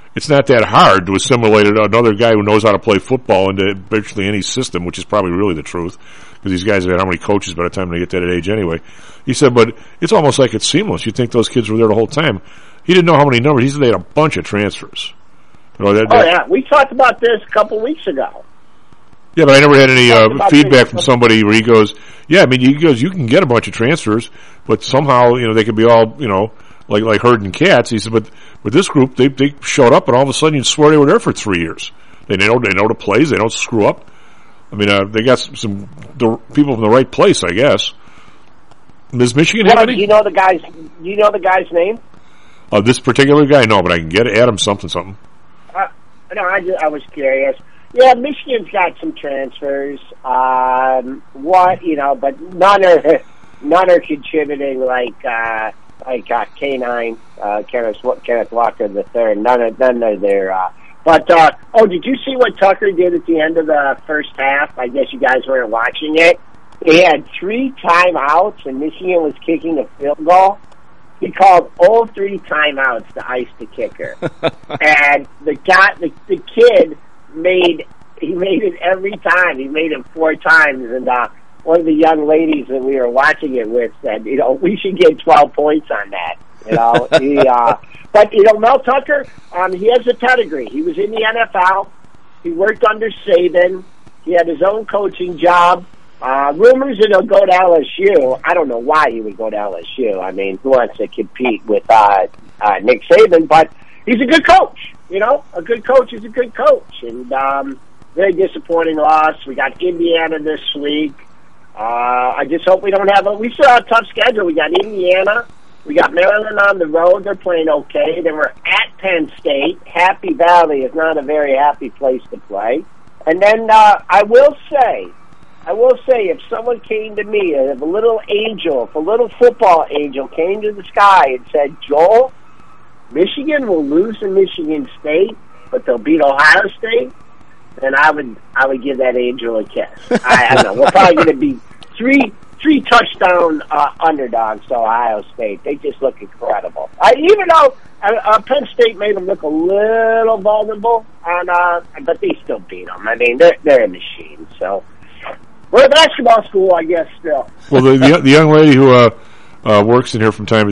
it's not that hard to assimilate another guy who knows how to play football into virtually any system, which is probably really the truth, because these guys have had how many coaches by the time they get to that age anyway. He said, but it's almost like it's seamless. You think those kids were there the whole time. He didn't know how many numbers. He said they had a bunch of transfers. You know, yeah, we talked about this a couple weeks ago. Yeah, but I never had any feedback from somebody where he goes, yeah, I mean, you can get a bunch of transfers, but somehow, you know, they could be all, you know, like herding cats. He said, but with this group, they showed up, and all of a sudden you'd swear they were there for 3 years. They know the plays. They don't screw up. I mean, they got some people from the right place, I guess. Does Michigan have any? Do you know the guy's name? This particular guy? No, but I can get it. Adam something. No, I was curious. Yeah, Michigan's got some transfers. But none are contributing like K9, Kenneth Walker III. None are there. Did you see what Tucker did at the end of the first half? I guess you guys weren't watching it. They had 3 timeouts, and Michigan was kicking a field goal. He called all 3 timeouts to ice the kicker, and the kid made it every time. He made it 4 times, and one of the young ladies that we were watching it with said, you know, we should get 12 points on that. You know, but you know, Mel Tucker, he has a pedigree. He was in the NFL. He worked under Saban. He had his own coaching job. Rumors that he'll go to LSU. I don't know why he would go to LSU. I mean, who wants to compete with Nick Saban? But he's a good coach. You know, a good coach is a good coach. And very disappointing loss. We got Indiana this week. I just hope we don't have we still have a tough schedule. We got Indiana. We got Maryland on the road. They're playing okay. Then we're at Penn State. Happy Valley is not a very happy place to play. And then I will say, if someone came to me, if a little football angel came to the sky and said, Joel, Michigan will lose to Michigan State, but they'll beat Ohio State, then I would give that angel a kiss. I don't know. We're probably going to be three touchdown underdogs to Ohio State. They just look incredible. Even though Penn State made them look a little vulnerable, but they still beat them. I mean, they're a machine. So we're a basketball school, I guess. Still. Well, the young lady who works in here from time to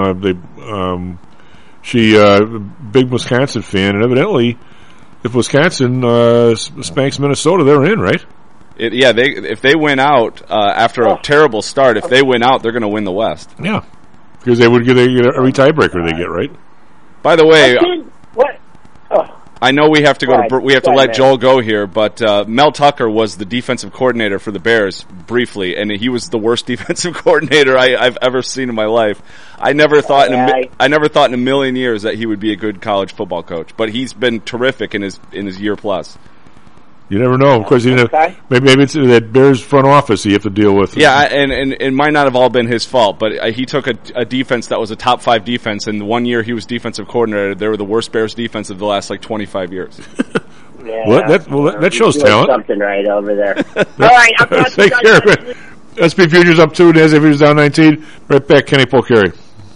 time, she big Wisconsin fan, and evidently, if Wisconsin spanks Minnesota, they're in, right? If they win out after a terrible start, if they win out, they're going to win the West. Yeah, because they would get every tiebreaker they get, right? By the way, what? Oh. I know we have to let Joel go here, but Mel Tucker was the defensive coordinator for the Bears briefly, and he was the worst defensive coordinator I've ever seen in my life. I never thought in a million years that he would be a good college football coach, but he's been terrific in his year plus. You never know. Of course, maybe it's that Bears front office you have to deal with. Yeah, and it might not have all been his fault, but he took a defense that was a top 5 defense, and 1 year he was defensive coordinator. They were the worst Bears defense of the last 25 years. Yeah, that shows talent. Something right over there. All right, I'm take care of it. SP Futures up 2, NASDAQ Futures down 19. Right back, Kenny Polcari.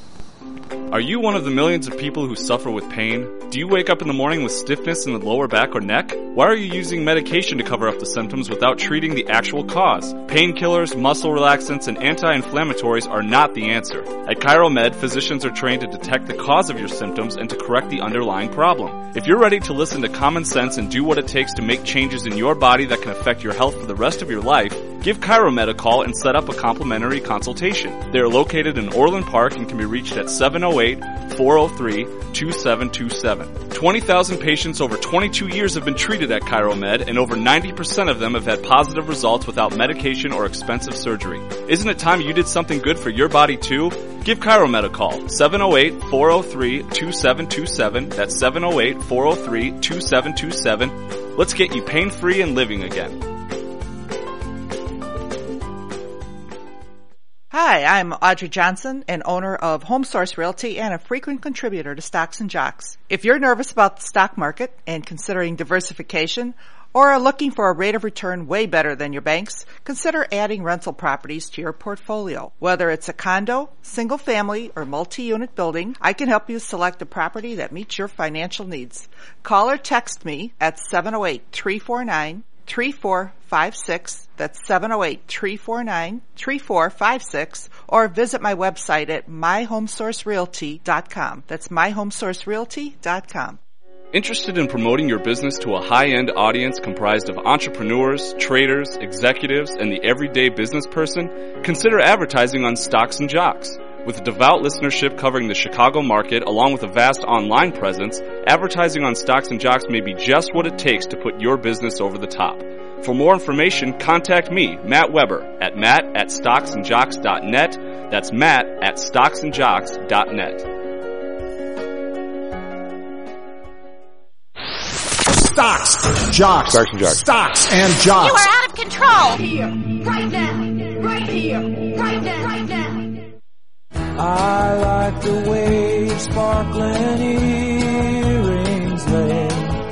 Are you one of the millions of people who suffer with pain? Do you wake up in the morning with stiffness in the lower back or neck? Why are you using medication to cover up the symptoms without treating the actual cause? Painkillers, muscle relaxants, and anti-inflammatories are not the answer. At ChiroMed, physicians are trained to detect the cause of your symptoms and to correct the underlying problem. If you're ready to listen to common sense and do what it takes to make changes in your body that can affect your health for the rest of your life, give ChiroMed a call and set up a complimentary consultation. They are located in Orland Park and can be reached at 708-403-2727. 20,000 patients over 22 years have been treated at ChiroMed, and over 90% of them have had positive results without medication or expensive surgery. Isn't it time you did something good for your body too? Give ChiroMed a call, 708-403-2727. That's 708-403-2727. Let's get you pain-free and living again. Hi, I'm Audrey Johnson, an owner of Home Source Realty and a frequent contributor to Stocks and Jocks. If you're nervous about the stock market and considering diversification, Or are looking for a rate of return way better than your banks? Consider adding rental properties to your portfolio. Whether it's a condo, single family, or multi-unit building, I can help you select a property that meets your financial needs. Call or text me at 708-349-3456. That's 708-349-3456. Or visit my website at myhomesourcerealty.com. That's myhomesourcerealty.com. Interested in promoting your business to a high-end audience comprised of entrepreneurs, traders, executives, and the everyday business person? Consider advertising on Stocks and Jocks. With a devout listenership covering the Chicago market along with a vast online presence, advertising on Stocks and Jocks may be just what it takes to put your business over the top. For more information, contact me, Matt Weber, at matt@stocksandjocks.net. That's matt@stocksandjocks.net. Stocks, jocks, Stocks and Jocks. Stocks and Jocks. You are out of control. Here, right now, right here, right now, right now. I like the way sparkling earrings lay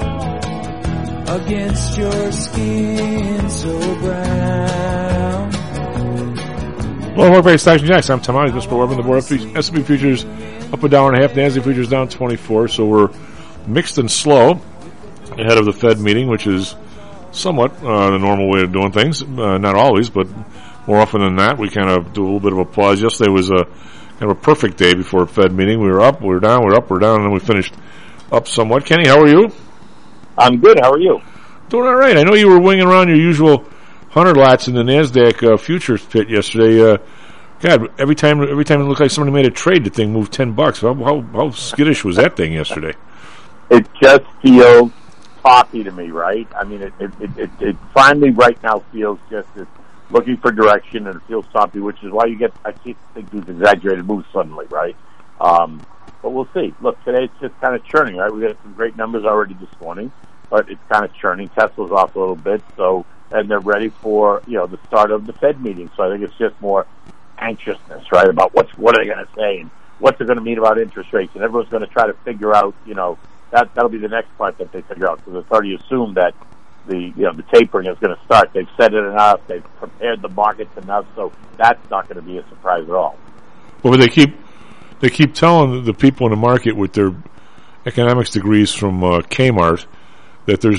against your skin so brown. Well, welcome back to Stocks and Jocks. I'm Tom Hines, Mr. Weber on the board. S&P futures up a dollar and a half. NASDAQ futures down 24. So we're mixed and slow ahead of the Fed meeting, which is somewhat the normal way of doing things. Not always, but more often than not, we kind of do a little bit of a pause. Yesterday was kind of a perfect day before a Fed meeting. We were up, we were down, we were up, we were down, and then we finished up somewhat. Kenny, how are you? I'm good. How are you? Doing all right. I know you were winging around your usual 100 lots in the NASDAQ futures pit yesterday. God, every time it looked like somebody made a trade, the thing moved $10. How skittish was that thing yesterday? It just feels toppy to me, right? I mean, it finally right now feels just as looking for direction, and it feels toppy, which is why you get, I think, these exaggerated moves suddenly, right? But we'll see. Look, today it's just kind of churning, right? We got some great numbers already this morning, but it's kind of churning. Tesla's off a little bit, and they're ready for, the start of the Fed meeting. So I think it's just more anxiousness, right, about what are they going to say and what's it going to mean about interest rates, and everyone's going to try to figure out, that'll be the next part that they figure out, because it's already assumed that the tapering is going to start. They've said it enough. They've prepared the markets enough, so that's not going to be a surprise at all. Well, but they keep telling the people in the market with their economics degrees from Kmart that there's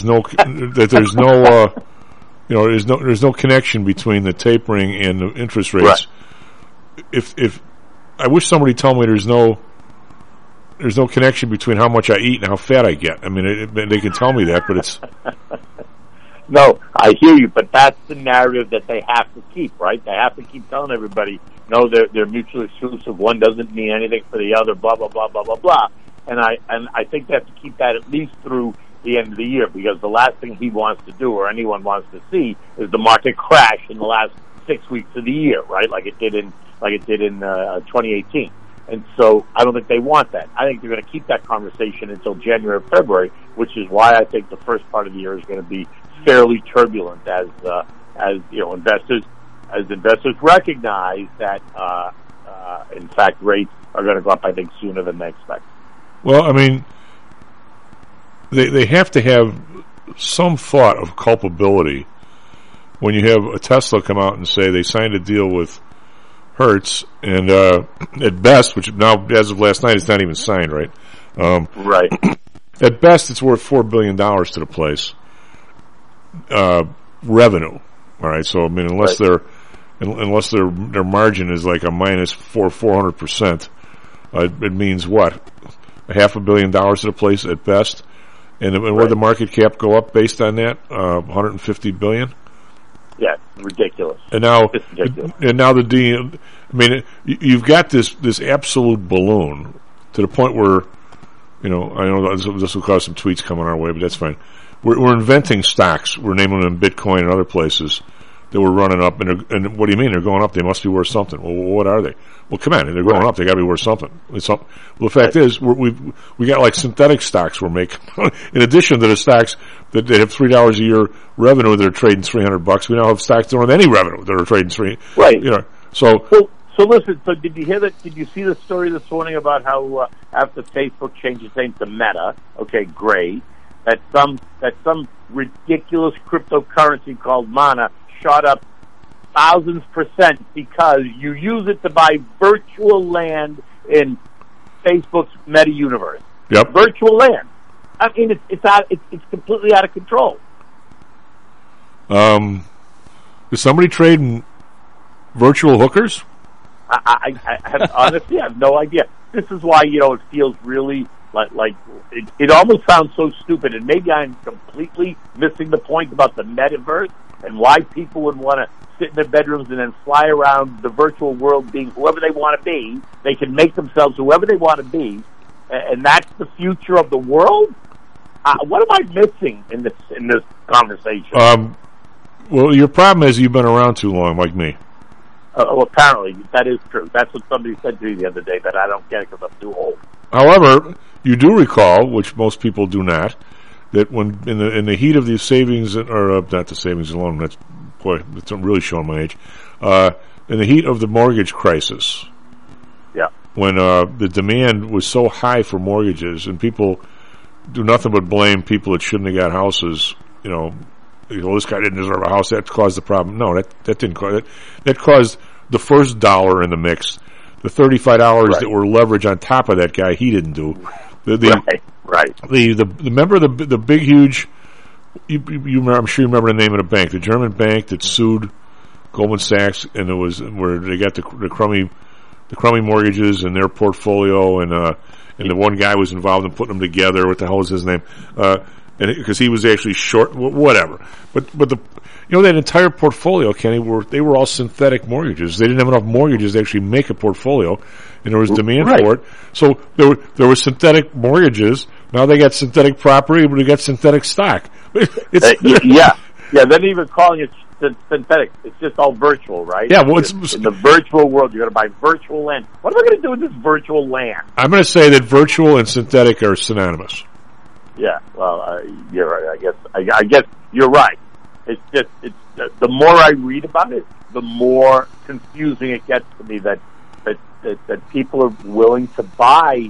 no connection between the tapering and the interest rates. Right. If I wish somebody told me there's no connection between how much I eat and how fat I get. I mean, they can tell me that, but it's... No, I hear you, but that's the narrative that they have to keep, right? They have to keep telling everybody, no, they're mutually exclusive. One doesn't mean anything for the other, blah, blah, blah, blah, blah, blah. And I think they have to keep that at least through the end of the year, because the last thing he wants to do, or anyone wants to see, is the market crash in the last 6 weeks of the year, right? Like it did in 2018. And so I don't think they want that. I think they're going to keep that conversation until January or February, which is why I think the first part of the year is going to be fairly turbulent as investors recognize that in fact rates are going to go up, I think, sooner than they expect. Well, I mean, they have to have some thought of culpability when you have a Tesla come out and say they signed a deal with Hertz, and at best, which now as of last night, it's not even signed, right? Right. At best, it's worth $4 billion to the place. Revenue, all right. So I mean, unless their margin is like a minus 400%, it means what, $500 million to the place at best, and where the market cap go up based on that, $150 billion. Yeah, ridiculous. And now, it's ridiculous. And now you've got this absolute balloon to the point where, I know this will cause some tweets coming our way, but that's fine. We're inventing stocks. We're naming them Bitcoin and other places that we're running up. And what do you mean they're going up? They must be worth something. Well, what are they? Well, come on, they're going up. They got to be worth something. Well, the fact is, we got like synthetic stocks we're making. In addition to the stocks that they have $3 a year revenue, that are trading $300. We now have stocks that don't have any revenue that are trading $3. Right. So listen. So did you hear that? Did you see the story this morning about how after Facebook changed its name to Meta? Okay, great. that some ridiculous cryptocurrency called Mana shot up 1000% because you use it to buy virtual land in Facebook's meta universe. Yep. Virtual land. I mean, it's completely out of control. Is somebody trading virtual hookers? I have, honestly, I have no idea. This is why, it feels really like it almost sounds so stupid, and maybe I'm completely missing the point about the metaverse and why people would want to sit in their bedrooms and then fly around the virtual world being whoever they want to be. They can make themselves whoever they want to be, and that's the future of the world. What am I missing in this conversation? Well, your problem is you've been around too long, like me. Well, apparently, that is true. That's what somebody said to me the other day, that I don't get it because I'm too old. However, you do recall, which most people do not, that when in the heat of the savings, or not the savings alone, it's really showing my age, in the heat of the mortgage crisis, yeah, when the demand was so high for mortgages, and people do nothing but blame people that shouldn't have got houses, this guy didn't deserve a house, that caused the problem. No, that didn't cause it. That caused the first dollar in the mix. The $35 that were leverage on top of that guy, he didn't do. Right. Remember the big, huge, you remember, I'm sure you remember the name of the bank, the German bank that sued Goldman Sachs, and it was where they got the crummy mortgages in their portfolio, and the one guy was involved in putting them together. What the hell is his name? Because he was actually short, whatever. But that entire portfolio, Kenny, they were all synthetic mortgages. They didn't have enough mortgages to actually make a portfolio, and there was demand for it. So there were synthetic mortgages. Now they got synthetic property, but they got synthetic stock. Yeah. They're not even calling it synthetic. It's just all virtual, right? Yeah. Well, in the virtual world, you're going to buy virtual land. What am I going to do with this virtual land? I'm going to say that virtual and synthetic are synonymous. Yeah, well, you're right. I guess you're right. It's just the more I read about it, the more confusing it gets to me that people are willing to buy.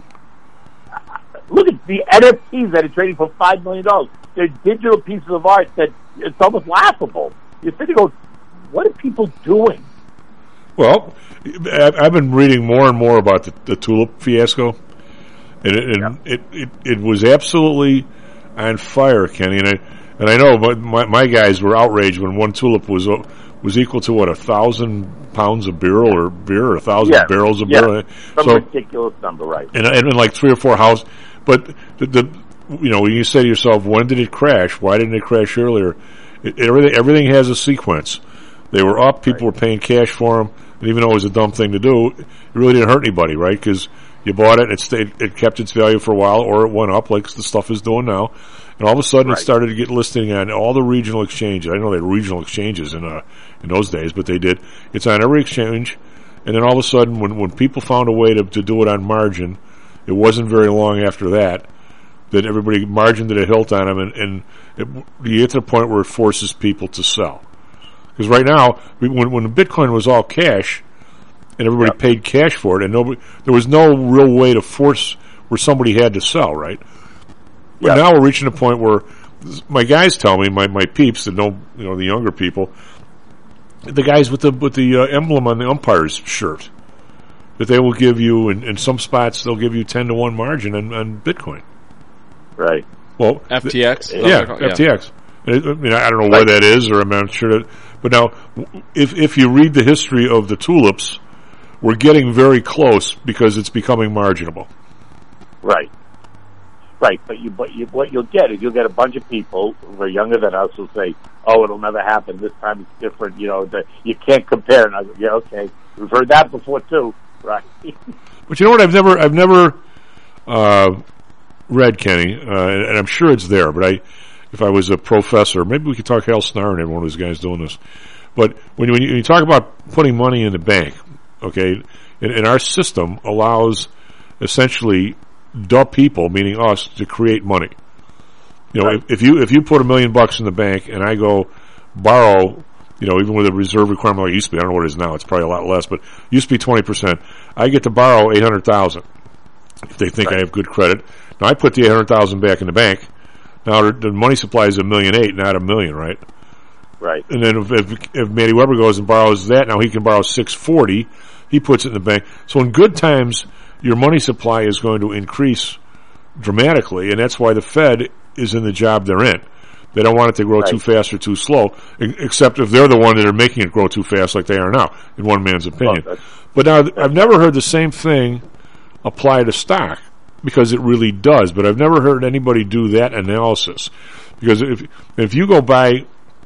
Look at the NFTs that are trading for $5 million. They're digital pieces of art that it's almost laughable. You sit and go, what are people doing? Well, I've been reading more and more about the tulip fiasco. And it was absolutely on fire, Kenny. And I know my guys were outraged when one tulip was equal to 1,000 pounds of beer, or 1,000 barrels of beer. Some ridiculous number, right? And like 3 or 4 houses. But when you say to yourself, when did it crash? Why didn't it crash earlier? Everything has a sequence. They were up. People were paying cash for them. And even though it was a dumb thing to do, it really didn't hurt anybody, right? Because you bought it, it kept its value for a while, or it went up like the stuff is doing now. And all of a sudden it started to get listing on all the regional exchanges. I know they had regional exchanges in those days, but they did. It's on every exchange. And then all of a sudden, when people found a way to do it on margin, it wasn't very long after that everybody margined to the hilt on them, and you get to the point where it forces people to sell. Because right now, when Bitcoin was all cash, and everybody paid cash for it, and there was no real way to force where somebody had to sell, right? But now we're reaching a point where my guys tell me, my peeps that know, the younger people, the guys with the emblem on the umpire's shirt, that they will give you, in some spots, they'll give you 10-to-1 margin on Bitcoin. Right. Well, FTX? FTX. I don't know where that is, or I'm not sure that. But now, if you read the history of the tulips, we're getting very close because it's becoming marginable. Right. But what you'll get is you'll get a bunch of people who are younger than us who'll say, "Oh, it'll never happen. This time it's different. You can't compare." And I go, "Yeah, okay, we've heard that before too, right?" But you know what? I've never read, Kenny, and I'm sure it's there. But if I was a professor, maybe we could talk Hal Snarn and one of those guys doing this. But when you talk about putting money in the bank, okay, and our system allows essentially the people, meaning us, to create money. If you put $1 million in the bank and I go borrow, even with a reserve requirement like it used to be, I don't know what it is now, it's probably a lot less, but it used to be 20%. I get to borrow $800,000 if they think I have good credit. Now I put the $800,000 back in the bank. Now the money supply is $1.8 million, not $1 million, right? Right. And then if Matty Weber goes and borrows that, now he can borrow $640. He puts it in the bank. So in good times, your money supply is going to increase dramatically, and that's why the Fed is in the job they're in. They don't want it to grow too fast or too slow, except if they're the one that are making it grow too fast like they are now, in one man's opinion. But now, I've never heard the same thing apply to stock, because it really does, but I've never heard anybody do that analysis. Because if you go buy,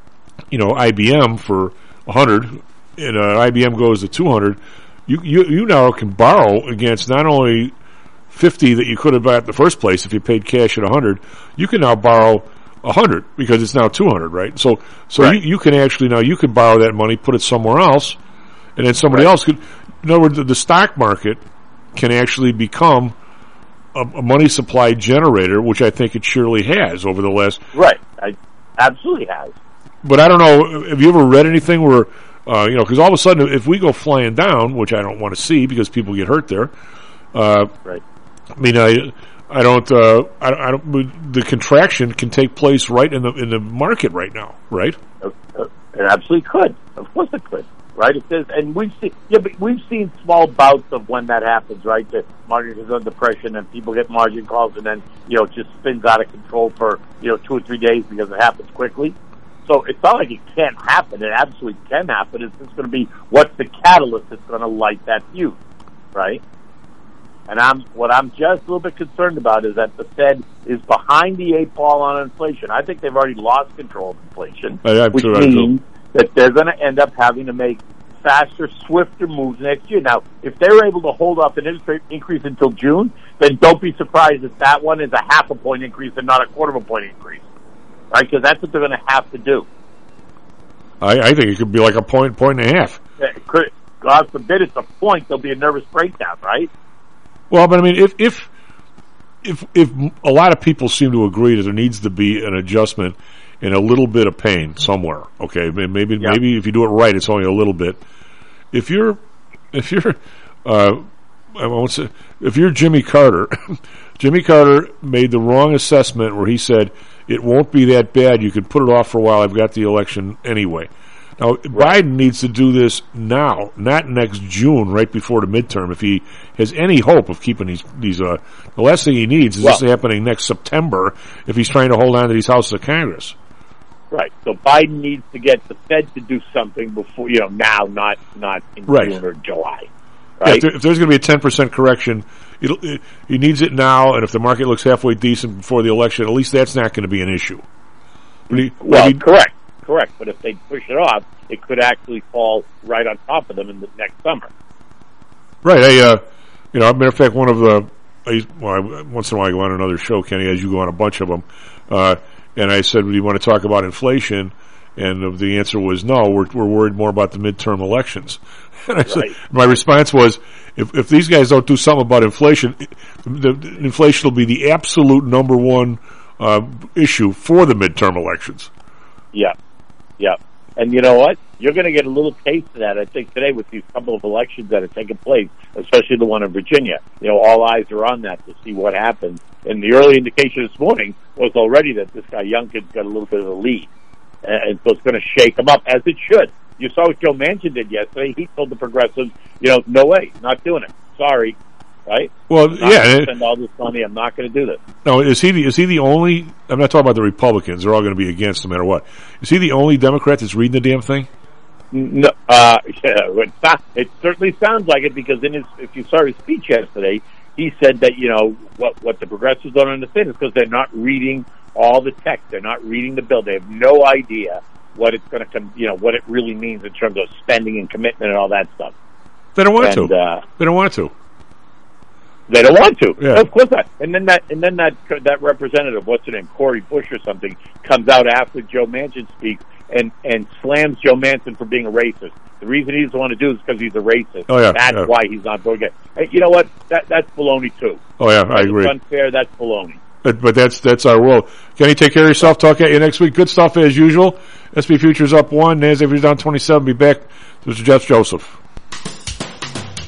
IBM for 100, and IBM goes to 200, you now can borrow against not only 50 that you could have bought in the first place if you paid cash at 100, you can now borrow 100 because it's now 200, right? So right. You can actually now you can borrow that money, put it somewhere else, and then somebody else could. In other words, the stock market can actually become a money supply generator, which I think it surely has over the last. Right, I absolutely has. But I don't know. Have you ever read anything where because all of a sudden, if we go flying down, which I don't want to see because people get hurt there. Right. I mean, I don't. The contraction can take place right in the market right now, right? It absolutely could. Of course, it could. Right? It says, and we've seen small bouts of when that happens. Right? The market is under pressure, and people get margin calls, and then it just spins out of control for 2 or 3 days because it happens quickly. So it's not like it can't happen. It absolutely can happen. It's just going to be what's the catalyst that's going to light that fuse, right? And what I'm just a little bit concerned about is that the Fed is behind the 8 ball on inflation. I think they've already lost control of inflation, which means that they're going to end up having to make faster, swifter moves next year. Now, if they're able to hold off an interest rate increase until June, then don't be surprised if that one is a 0.5 point increase and not a 1/4 point increase, right? Because that's what they're going to have to do. I think it could be like a point and a half. God forbid it's a point, there'll be a nervous breakdown, right? Well, but I mean, if a lot of people seem to agree that there needs to be an adjustment and a little bit of pain somewhere, okay, maybe if you do it right, it's only a little bit. If you're Jimmy Carter, Jimmy Carter made the wrong assessment where he said it won't be that bad. You can put it off for a while. I've got the election anyway. Now, Biden needs to do this now, not next June, right before the midterm. If he has any hope of keeping these the last thing he needs is this happening next September if he's trying to hold on to these houses of Congress. Right. So Biden needs to get the Fed to do something before, now, not in June or July. Right? Yeah, if there's going to be a 10% correction, he needs it now, and if the market looks halfway decent before the election, at least that's not going to be an issue. Correct, but if they push it off, it could actually fall right on top of them in the next summer. Right. Matter of fact, once in a while I go on another show, Kenny, as you go on a bunch of them, and I said, "Do you want to talk about inflation?" And the answer was no. We're worried more about the midterm elections. And I said, my response was, if these guys don't do something about inflation, the inflation will be the absolute number one issue for the midterm elections. Yeah. And you know what? You're going to get a little taste of that, I think, today with these couple of elections that are taking place, especially the one in Virginia. All eyes are on that to see what happens. And the early indication this morning was already that this guy Youngkin's got a little bit of a lead. And so it's going to shake him up, as it should. You saw what Joe Manchin did yesterday. He told the progressives, no way, not doing it. Sorry. Right? Well, I'm not going to spend all this money. I'm not going to do this. No, is he the only? I'm not talking about the Republicans. They're all going to be against no matter what. Is he the only Democrat that's reading the damn thing? No, it certainly sounds like it because if you saw his speech yesterday, he said that what the progressives don't understand is because they're not reading all the text. They're not reading the bill. They have no idea what it's going to what it really means in terms of spending and commitment and all that stuff. They don't want to. They don't want to. They don't want to. Yeah. No, of course not. And then that representative, what's her name, Cory Bush or something, comes out after Joe Manchin speaks and slams Joe Manchin for being a racist. The reason he doesn't want to do it is because he's a racist. Oh, yeah. That's why he's not voting again. Hey, you know what? That's baloney too. Oh yeah, I agree. It's unfair. That's baloney. But that's our world. Kenny, take care of yourself. Talk at you next week. Good stuff as usual. SP Futures up 1. NASDAQ Futures down 27. Be back. This is Jeff Joseph.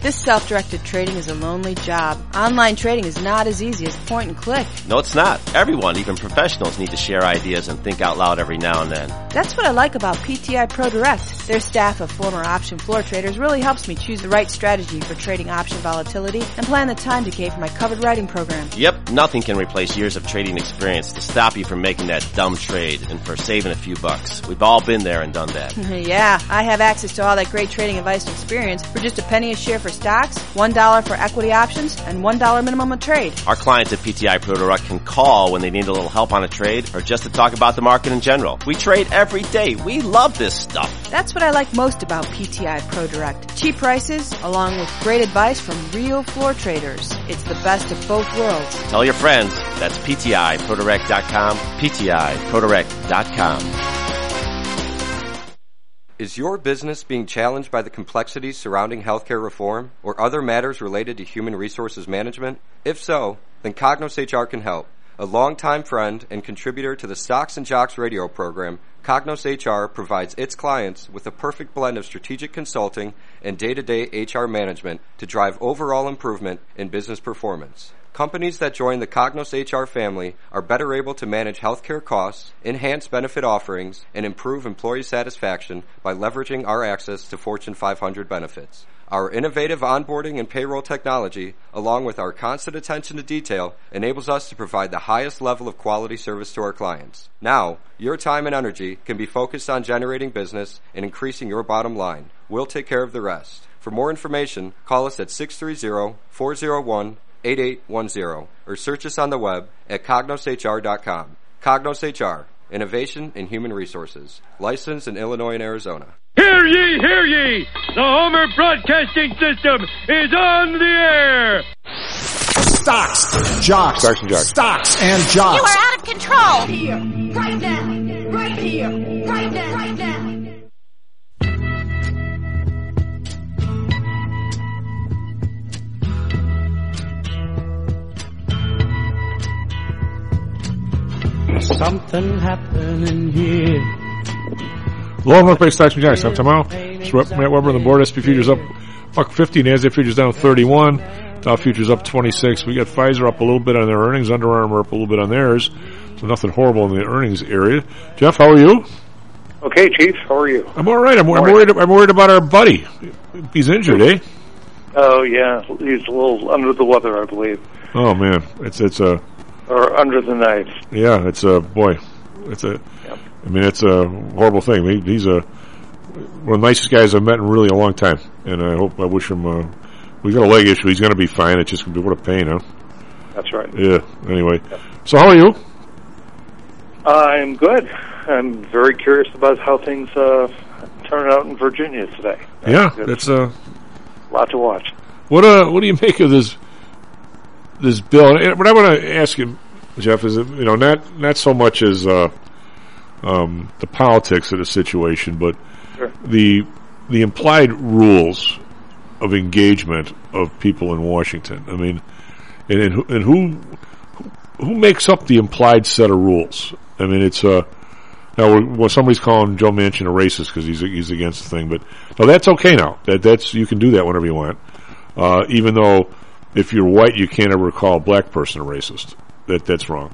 This self-directed trading is a lonely job. Online trading is not as easy as point and click. No, it's not. Everyone, even professionals, need to share ideas and think out loud every now and then. That's what I like about PTI Pro Direct. Their staff of former option floor traders really helps me choose the right strategy for trading option volatility and plan the time decay for my covered writing program. Yep, nothing can replace years of trading experience to stop you from making that dumb trade and for saving a few bucks. We've all been there and done that. Yeah, I have access to all that great trading advice and experience for just a penny a share for stocks, $1 for equity options, and $1 minimum a trade. Our clients at PTI Pro Direct can call when they need a little help on a trade or just to talk about the market in general. We trade every day. We love this stuff. That's what I like most about PTI Pro Direct. Cheap prices, along with great advice from real floor traders. It's the best of both worlds. Tell your friends. That's PTIProDirect.com, PTIProDirect.com. Is your business being challenged by the complexities surrounding healthcare reform or other matters related to human resources management? If so, then Cognos HR can help. A longtime friend and contributor to the Stocks and Jocks radio program, Cognos HR provides its clients with a perfect blend of strategic consulting and day-to-day HR management to drive overall improvement in business performance. Companies that join the Cognos HR family are better able to manage healthcare costs, enhance benefit offerings, and improve employee satisfaction by leveraging our access to Fortune 500 benefits. Our innovative onboarding and payroll technology, along with our constant attention to detail, enables us to provide the highest level of quality service to our clients. Now, your time and energy can be focused on generating business and increasing your bottom line. We'll take care of the rest. For more information, call us at 630-401-8810 or search us on the web at cognoshr.com. Cognos HR, innovation in human resources. Licensed in Illinois and Arizona. Hear ye, hear ye! The Homer Broadcasting System is on the air! Stocks, jocks, Stocks and jocks. Stocks and jocks. You are out of control! Right here, right now, right here, right now, right now. Something happening here. Low North Bay Stocks and Jocks. I'm Tom Al. It's Matt Weber on the board. SP futures up $1.50. NASDAQ futures down 31. Dow futures up 26. We got Pfizer up a little bit on their earnings. Under Armour up a little bit on theirs. So nothing horrible in the earnings area. Jeff, how are you? Okay, Chief. How are you? I'm all right. I'm worried about our buddy. He's injured, eh? Oh yeah, he's a little under the weather, I believe. Oh man, it's a. Or under the knife. Yeah, it's a boy. It's a. Yep. I mean, it's a horrible thing. He's one of the nicest guys I've met in really a long time, and I wish him. We got a leg issue. He's going to be fine. It's just going to be what a pain, huh? That's right. Yeah. Anyway, so how are you? I'm good. I'm very curious about how things turn out in Virginia today. That's a lot to watch. What do you make of this bill? And what I want to ask you, Jeff, is not so much as the politics of the situation, but sure. the implied rules of engagement of people in Washington. I mean, and who makes up the implied set of rules? I mean, it's now somebody's calling Joe Manchin a racist because he's against the thing, but no, that's okay now. That's you can do that whenever you want, even though. If you're white, you can't ever call a black person a racist. That's wrong.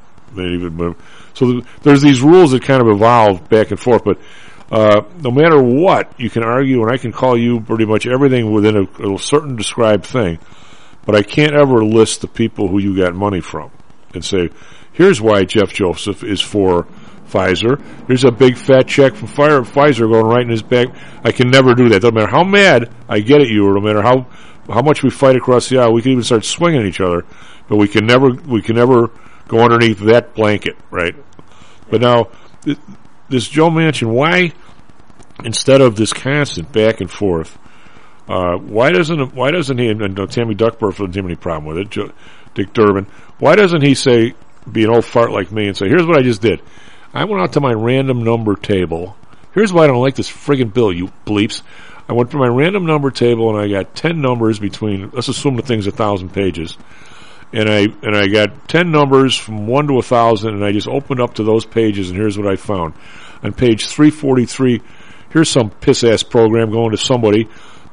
So there's these rules that kind of evolve back and forth, but no matter what, you can argue, and I can call you pretty much everything within a certain described thing, but I can't ever list the people who you got money from and say, here's why Jeff Joseph is for Pfizer. Here's a big fat check from Pfizer going right in his back. I can never do that. Doesn't matter how mad I get at you, or no matter how much we fight across the aisle. We can even start swinging at each other, but we can never go underneath that blanket, right? But now, this Joe Manchin, why, instead of this constant back and forth, why doesn't he, and Tammy Duckworth doesn't have any problem with it, Dick Durbin, why doesn't he say, be an old fart like me and say, here's what I just did. I went out to my random number table. Here's why I don't like this friggin' bill, you bleeps. I went to my random number table and I got 10 numbers between, let's assume the thing's 1,000 pages. And I got 10 numbers from 1 to 1,000, and I just opened up to those pages, and here's what I found. On page 343, here's some piss-ass program going to somebody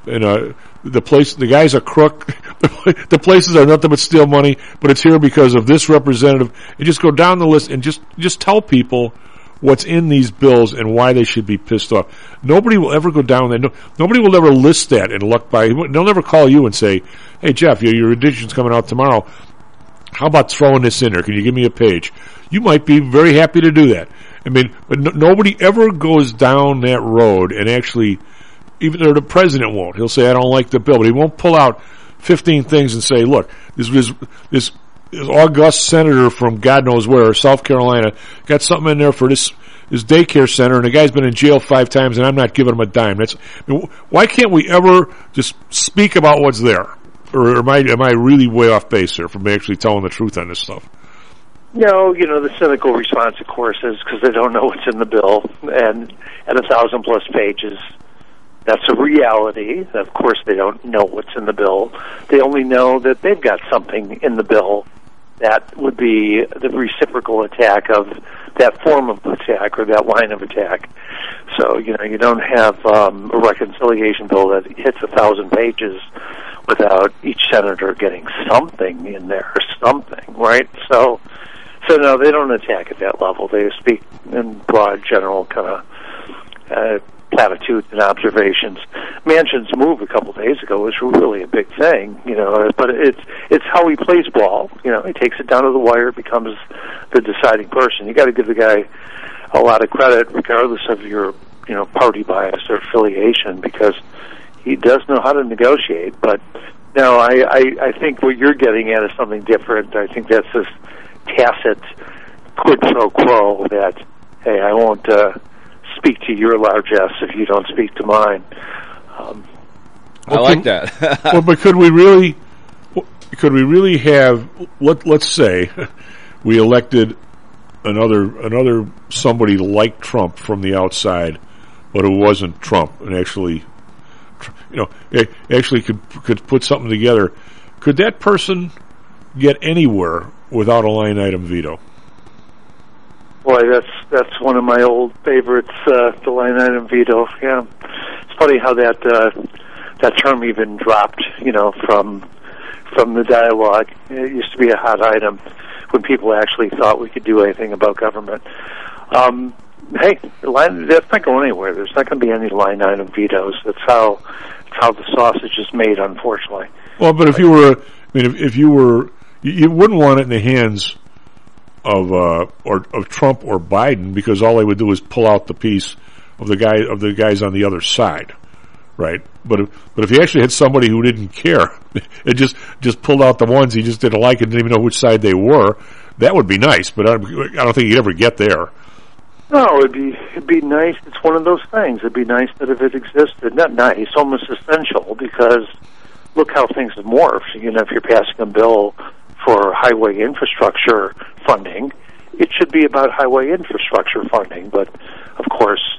And the guy's a crook. The places are nothing but steal money, but it's here because of this representative. And just go down the list and just tell people what's in these bills and why they should be pissed off. Nobody will ever go down there. Nobody will ever list that and look by. They'll never call you and say, "Hey Jeff, your edition's coming out tomorrow. How about throwing this in there? Can you give me a page?" You might be very happy to do that. I mean, but nobody ever goes down that road and actually, even though the president won't. He'll say, "I don't like the bill," but he won't pull out 15 things and say, "Look, this august senator from God knows where, South Carolina, got something in there for this daycare center, and the guy's been in jail 5 times, and I'm not giving him a dime." Why can't we ever just speak about what's there? Or am I really way off base here from actually telling the truth on this stuff? No, the cynical response, of course, is because they don't know what's in the bill, and at 1,000+ pages, that's a reality. Of course, they don't know what's in the bill. They only know that they've got something in the bill that would be the reciprocal attack of that form of attack or that line of attack. So, you don't have a reconciliation bill that hits 1,000 pages without each senator getting something in there, right? So no, they don't attack at that level. They speak in broad, general kind of platitudes and observations. Manchin's move a couple days ago was really a big thing, but it's how he plays ball. He takes it down to the wire, becomes the deciding person. You got to give the guy a lot of credit, regardless of your party bias or affiliation, because he does know how to negotiate. But no, I think what you're getting at is something different. I think that's this tacit quid pro quo that, hey, I won't speak to your largesse if you don't speak to mine. I like that. Well, but could we really have? Let's say we elected another somebody like Trump from the outside, but who wasn't Trump, and actually could put something together. Could that person get anywhere without a line item veto? Boy, that's one of my old favorites, the line item veto. Yeah, it's funny how that term even dropped, from the dialogue. It used to be a hot item when people actually thought we could do anything about government. Hey, that's not going anywhere. There's not going to be any line item vetoes. That's how the sausage is made, unfortunately. Well, but if you were, you wouldn't want it in the hands of Trump or Biden, because all they would do is pull out the piece of the guys on the other side, right? But if you actually had somebody who didn't care, it just pulled out the ones he just didn't like and didn't even know which side they were, that would be nice. But I don't think you'd ever get there. No, it'd be nice. It's one of those things. It'd be nice that if it existed. Not nice, almost essential, because look how things have morphed. If you're passing a bill for highway infrastructure funding, it should be about highway infrastructure funding. But of course,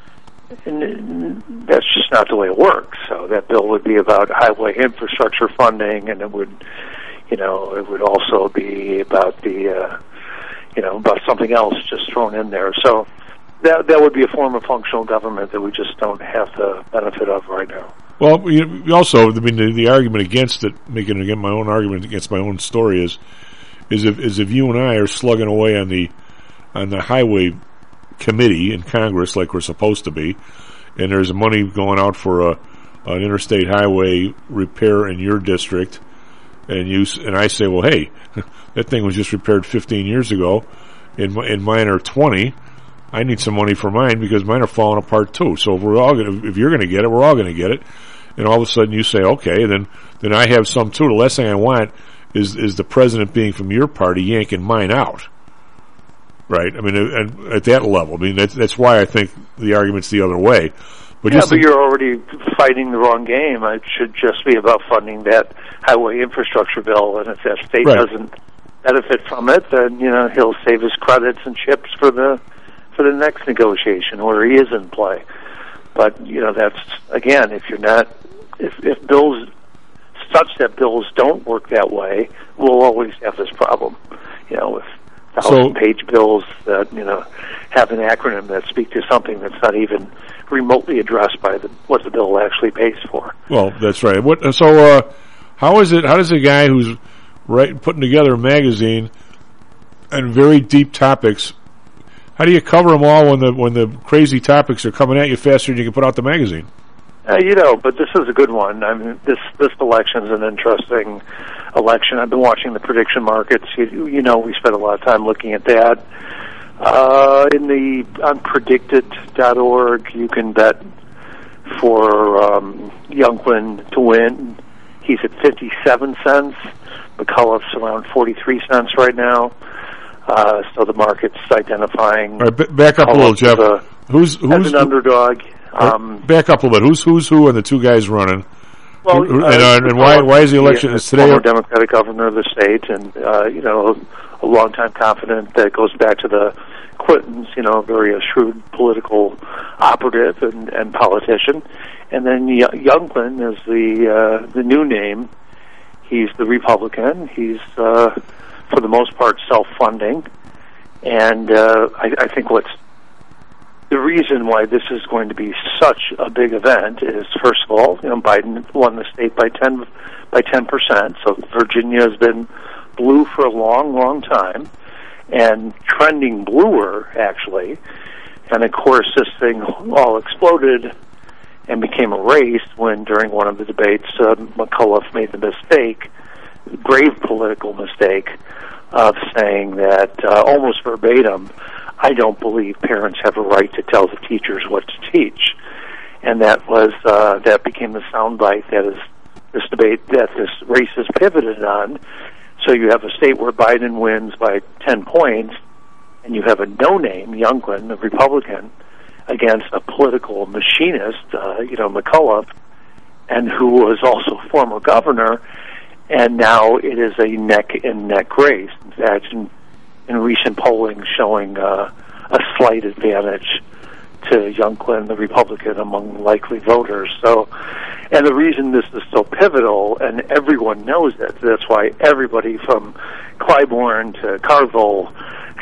that's just not the way it works. So that bill would be about highway infrastructure funding, and it would also be about about something else just thrown in there. So that would be a form of functional government that we just don't have the benefit of right now. Well, also, the argument against it, making again my own argument against my own story is if you and I are slugging away on the highway committee in Congress like we're supposed to be, and there's money going out for an interstate highway repair in your district, and I say, well, hey, that thing was just repaired 15 years ago, and mine are 20. I need some money for mine because mine are falling apart too. So if you're going to get it, we're all going to get it. And all of a sudden you say, okay, then I have some too. The last thing I want is the president being from your party yanking mine out. Right? And at that level, that's why I think the argument's the other way. But but you're already fighting the wrong game. It should just be about funding that highway infrastructure bill, and if that state doesn't benefit from it, then he'll save his credits and chips for the next negotiation where he is in play. But that's again, if bills such that bills don't work that way, we'll always have this problem. With 1,000-page bills that have an acronym that speak to something that's not even remotely addressed by what the bill actually pays for. Well, that's right. How is it? How does a guy who's putting together a magazine and very deep topics? How do you cover them all when the crazy topics are coming at you faster than you can put out the magazine? But this is a good one. I mean, this election is an interesting election. I've been watching the prediction markets. We spent a lot of time looking at that. On predicted.org, you can bet for Youngkin to win. He's at 57 cents. McCullough's around 43 cents right now. So the market's identifying. All right, back up a little, Jeff. Who's an underdog? Back up a little bit. Who's who and the two guys running? Well, and why is the election today? Former Democratic governor of the state, and a longtime confidant that goes back to the Clintons. Very shrewd political operative and politician. And then Youngkin is the new name. He's the Republican. He's for the most part self-funding, and I think what's the reason why this is going to be such a big event is, first of all, Biden won the state by 10%. So Virginia has been blue for a long, long time, and trending bluer actually. And of course, this thing all exploded and became a race when, during one of the debates, McCullough made the mistake, grave political mistake, of saying that almost verbatim, I don't believe parents have a right to tell the teachers what to teach. And that became the soundbite that this race is pivoted on. So you have a state where Biden wins by 10 points, and you have a no-name, Youngkin, a Republican, against a political machinist, McCullough, and who was also former governor, and now it is a neck-and-neck race. In fact, in recent polling showing a slight advantage to Youngkin, the Republican, among likely voters. So, and the reason this is so pivotal, and everyone knows it, that's why everybody from Clybourne to Carville,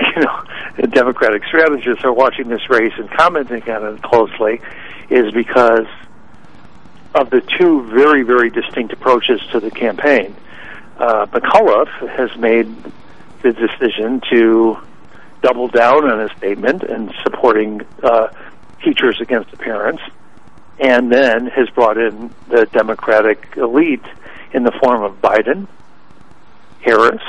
the Democratic strategists are watching this race and commenting on it closely, is because of the two very, very distinct approaches to the campaign. McCullough has made the decision to double down on his statement and supporting teachers against the parents, and then has brought in the Democratic elite in the form of Biden, Harris,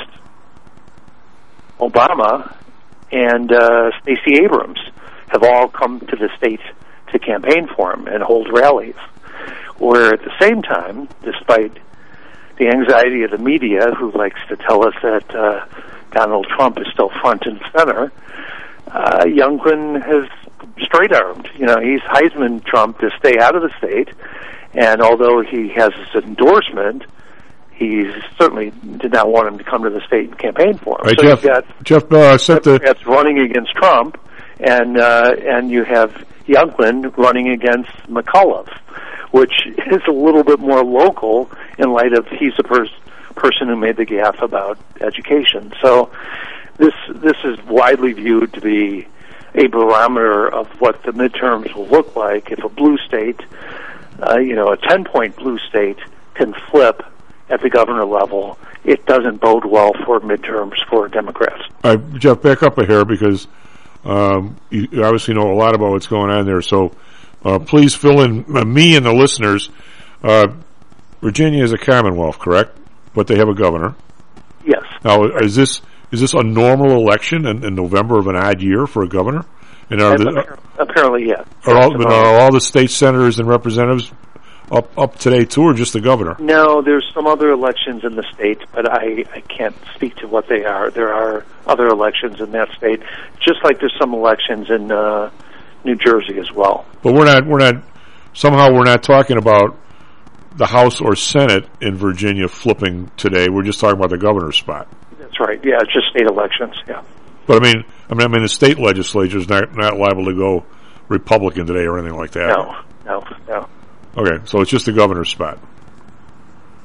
Obama, and Stacey Abrams have all come to the state to campaign for him and hold rallies. Where at the same time, despite the anxiety of the media, who likes to tell us that Donald Trump is still front and center, Youngkin has straight-armed. He's Heisman Trump to stay out of the state, and although he has his endorsement, he certainly did not want him to come to the state and campaign for him. Right, so Jeff, Democrats running against Trump, and you have Youngkin running against McCullough, which is a little bit more local in light of he's the person who made the gaffe about education. So this is widely viewed to be a barometer of what the midterms will look like if a blue state, a 10-point blue state, can flip at the governor level. It doesn't bode well for midterms for Democrats. All right, Jeff, back up a hair because you obviously know a lot about what's going on there. So please fill in me and the listeners. Virginia is a Commonwealth, correct? But they have a governor. Yes. Now, is this a normal election in November of an odd year for a governor? And apparently, yeah. Are all the state senators and representatives up today too, or just the governor? No, there's some other elections in the state, but I can't speak to what they are. There are other elections in that state, just like there's some elections in New Jersey as well. But we're not talking about the House or Senate in Virginia flipping today. We're just talking about the governor's spot. That's right. Yeah, it's just state elections. Yeah. But I mean, the state legislature is not liable to go Republican today or anything like that. No. Okay, so it's just the governor's spot.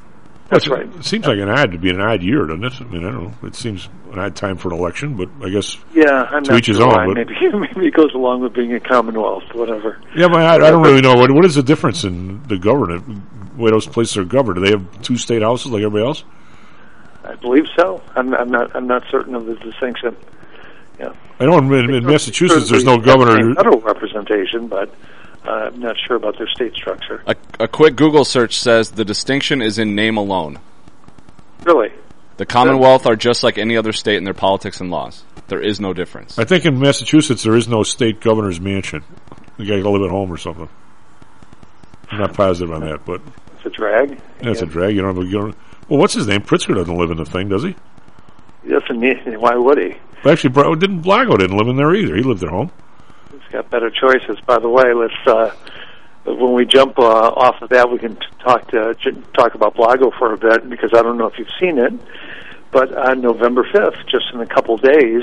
That's right. It seems like an odd year, doesn't it? I mean, I don't know. It seems an odd time for an election, but I guess I'm to not each his sure own. why. But Maybe it goes along with being a Commonwealth, whatever. yeah, but I don't really know. What is the difference in the government? Way those places are governed? Do they have 2 state houses like everybody else? I believe so. I'm not certain of the distinction. Yeah. I know in Massachusetts there's no governor. Federal representation, but I'm not sure about their state structure. A quick Google search says the distinction is in name alone. Really? The Commonwealth are just like any other state in their politics and laws. There is no difference. I think in Massachusetts there is no state governor's mansion. You got to live at home or something. I'm not positive on that, but it's a drag. Yeah, it's a drag. You don't have well, what's his name? Pritzker doesn't live in the thing, does he? He doesn't need. Why would he? Well, actually, Blago didn't live in there either. He lived at home. He's got better choices. By the way, let's when we jump off of that, we can talk about Blago for a bit, because I don't know if you've seen it, but on November 5th, just in a couple days,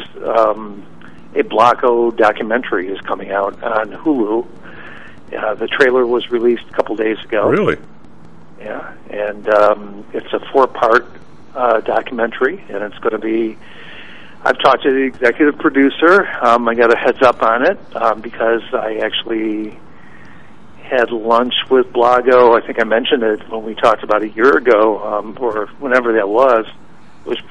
a Blago documentary is coming out on Hulu. The trailer was released a couple days ago. Really? Yeah, and it's a 4-part documentary, and it's going to be. I've talked to the executive producer. I got a heads up on it because I actually had lunch with Blago. I think I mentioned it when we talked about a year ago, or whenever that was. It was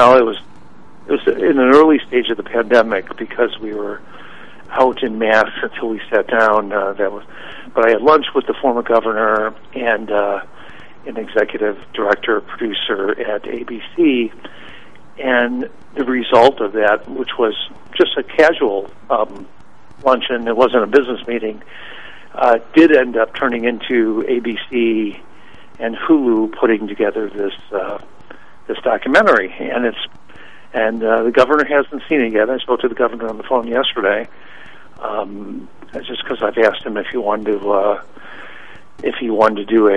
it was in an early stage of the pandemic, because we were out in mass until we sat down. But I had lunch with the former governor and an executive director, producer at ABC, and the result of that, which was just a casual luncheon, it wasn't a business meeting, did end up turning into ABC and Hulu putting together this documentary, and the governor hasn't seen it yet. I spoke to the governor on the phone yesterday, just because I've asked him if he wanted to do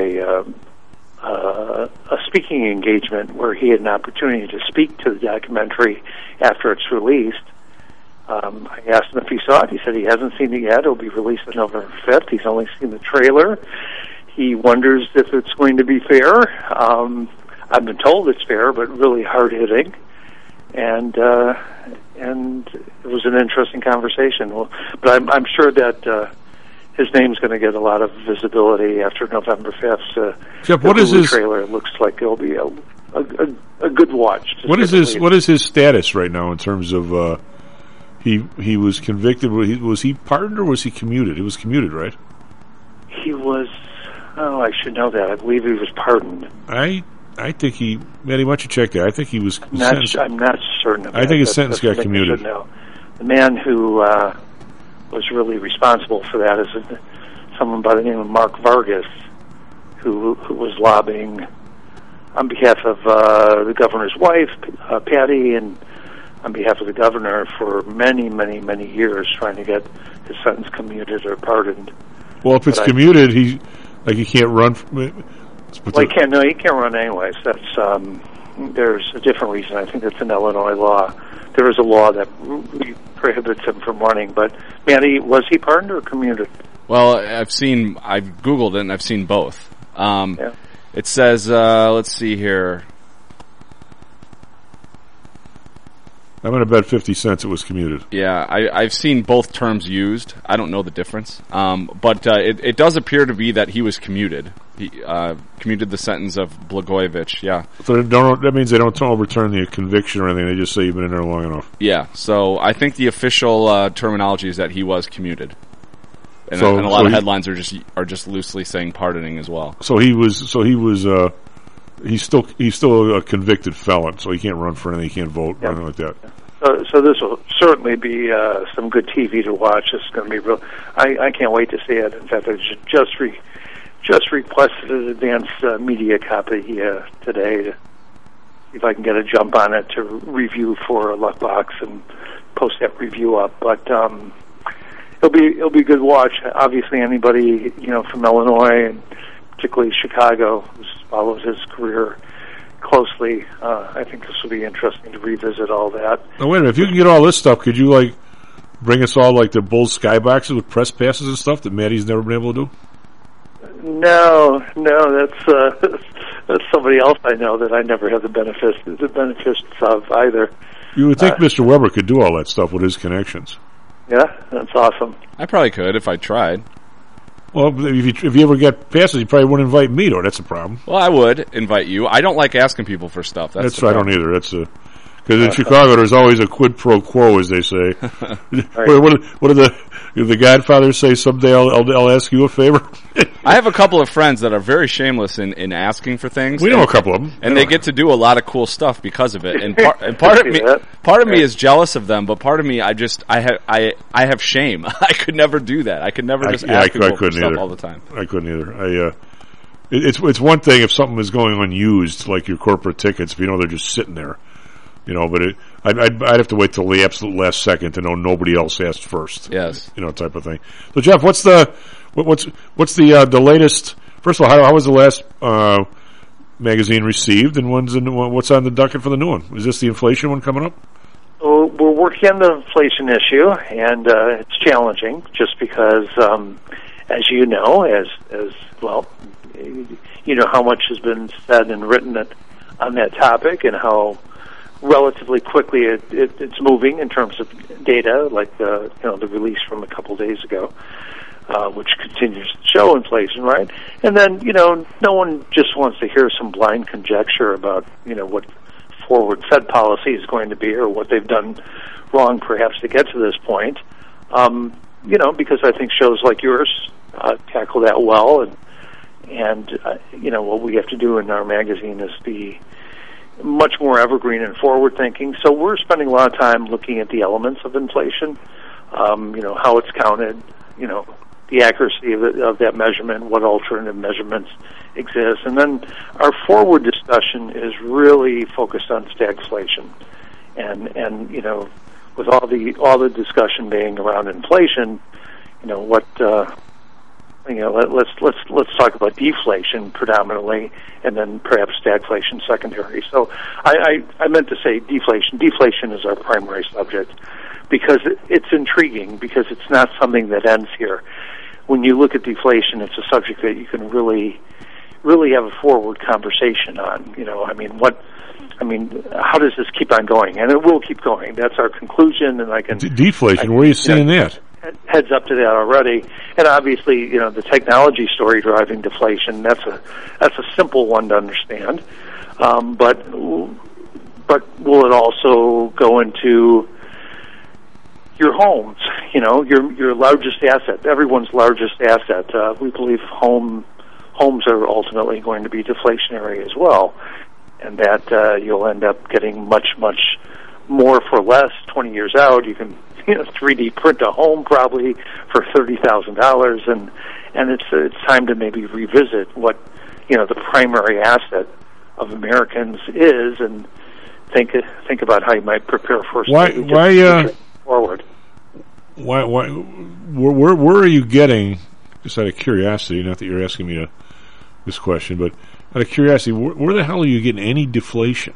a speaking engagement where he had an opportunity to speak to the documentary after it's released. I asked him if he saw it. He said he hasn't seen it yet. It'll be released on November 5th. He's only seen the trailer. He wonders if it's going to be fair. I've been told it's fair, but really hard-hitting. And it was an interesting conversation. But I'm sure that his name's going to get a lot of visibility after November 5th. Jeff, what is his trailer? It looks like it'll be a good watch. What is his status right now in terms of he was convicted? Was he pardoned or was he commuted? He was commuted, right? He was. Oh, I should know that. I believe he was pardoned. I think Maddie, why don't you check that? I think he was sentenced. I'm not certain of that. I think his sentence got commuted. The man who was really responsible for that is someone by the name of Mark Vargas, who was lobbying on behalf of the governor's wife, Patty, and on behalf of the governor for many, many, many years, trying to get his sentence commuted or pardoned. Well, if it's commuted, he can't run. He can't run anyways. That's there's a different reason. I think it's an Illinois law. There is a law that prohibits him from running. But Manny, was he pardoned or commuted? Well, I've Googled it and I've seen both. It says, let's see here. I'm going to bet 50 cents it was commuted. Yeah, I've seen both terms used. I don't know the difference. But it does appear to be that he was commuted. He commuted the sentence of Blagojevich, yeah. So that means they don't overturn the conviction or anything. They just say you've been in there long enough. Yeah, so I think the official terminology is that he was commuted. And a lot of headlines are just loosely saying pardoning as well. He's still a convicted felon, so he can't run for anything, he can't vote, or anything like that. So this will certainly be some good TV to watch. It's going to be real. I can't wait to see it. In fact, I just requested an advanced media copy today to see if I can get a jump on it to review for Luckbox and post that review up. But it'll be a good watch. Obviously, anybody from Illinois and particularly Chicago who follows his career closely, I think this will be interesting to revisit all that. Now, wait a minute. If you can get all this stuff, could you bring us all the Bulls skyboxes with press passes and stuff that Maddie's never been able to do? No, that's somebody else I know that I never had the benefits of either. You would think Mr. Weber could do all that stuff with his connections. Yeah, that's awesome. I probably could if I tried. Well, if you ever get past it, you probably wouldn't invite me, though. That's a problem. Well, I would invite you. I don't like asking people for stuff. That's I don't either. That's because in Chicago there's always a quid pro quo, as they say. What do the Godfathers say? Someday I'll ask you a favor. I have a couple of friends that are very shameless in asking for things. We know a couple of them, and they get to do a lot of cool stuff because of it. And part of me is jealous of them, but part of me I have shame. I could never do that. I could never ask people for stuff all the time. I couldn't either. It's one thing if something is going unused, like your corporate tickets. If they're just sitting there. But I'd have to wait till the absolute last second to know nobody else asked first. Yes, type of thing. So Jeff, what's the latest? First of all, how was the last magazine received, and what's on the docket for the new one? Is this the inflation one coming up? Well, we're working on the inflation issue, and it's challenging just because, as you know, as well, how much has been said and written on that topic, and how relatively quickly it's moving in terms of data, like the release from a couple days ago, which continues to show inflation, right? And then no one just wants to hear some blind conjecture about what forward Fed policy is going to be or what they've done wrong, perhaps, to get to this point. Because I think shows like yours tackle that well, and what we have to do in our magazine is be much more evergreen and forward-thinking. So we're spending a lot of time looking at the elements of inflation, how it's counted, the accuracy of that measurement, what alternative measurements exist. And then our forward discussion is really focused on stagflation. And with all the discussion being around inflation, let's talk about deflation predominantly, and then perhaps stagflation secondary. So I meant to say deflation. Deflation is our primary subject because it's intriguing, because it's not something that ends here. When you look at deflation, it's a subject that you can really have a forward conversation on. How does this keep on going? And it will keep going. That's our conclusion, and I can... Deflation, where are you seeing that? Heads up to that already, and obviously, the technology story driving deflation. That's a simple one to understand, but will it also go into your homes? Your largest asset, everyone's largest asset. We believe homes are ultimately going to be deflationary as well, and that you'll end up getting much more for less. 20 years out, you can 3D print a home probably for $30,000, and it's time to maybe revisit what the primary asset of Americans is, and think about how you might prepare for forward. Where are you getting? Just out of curiosity, not that you're asking me this question, but out of curiosity, where the hell are you getting any deflation?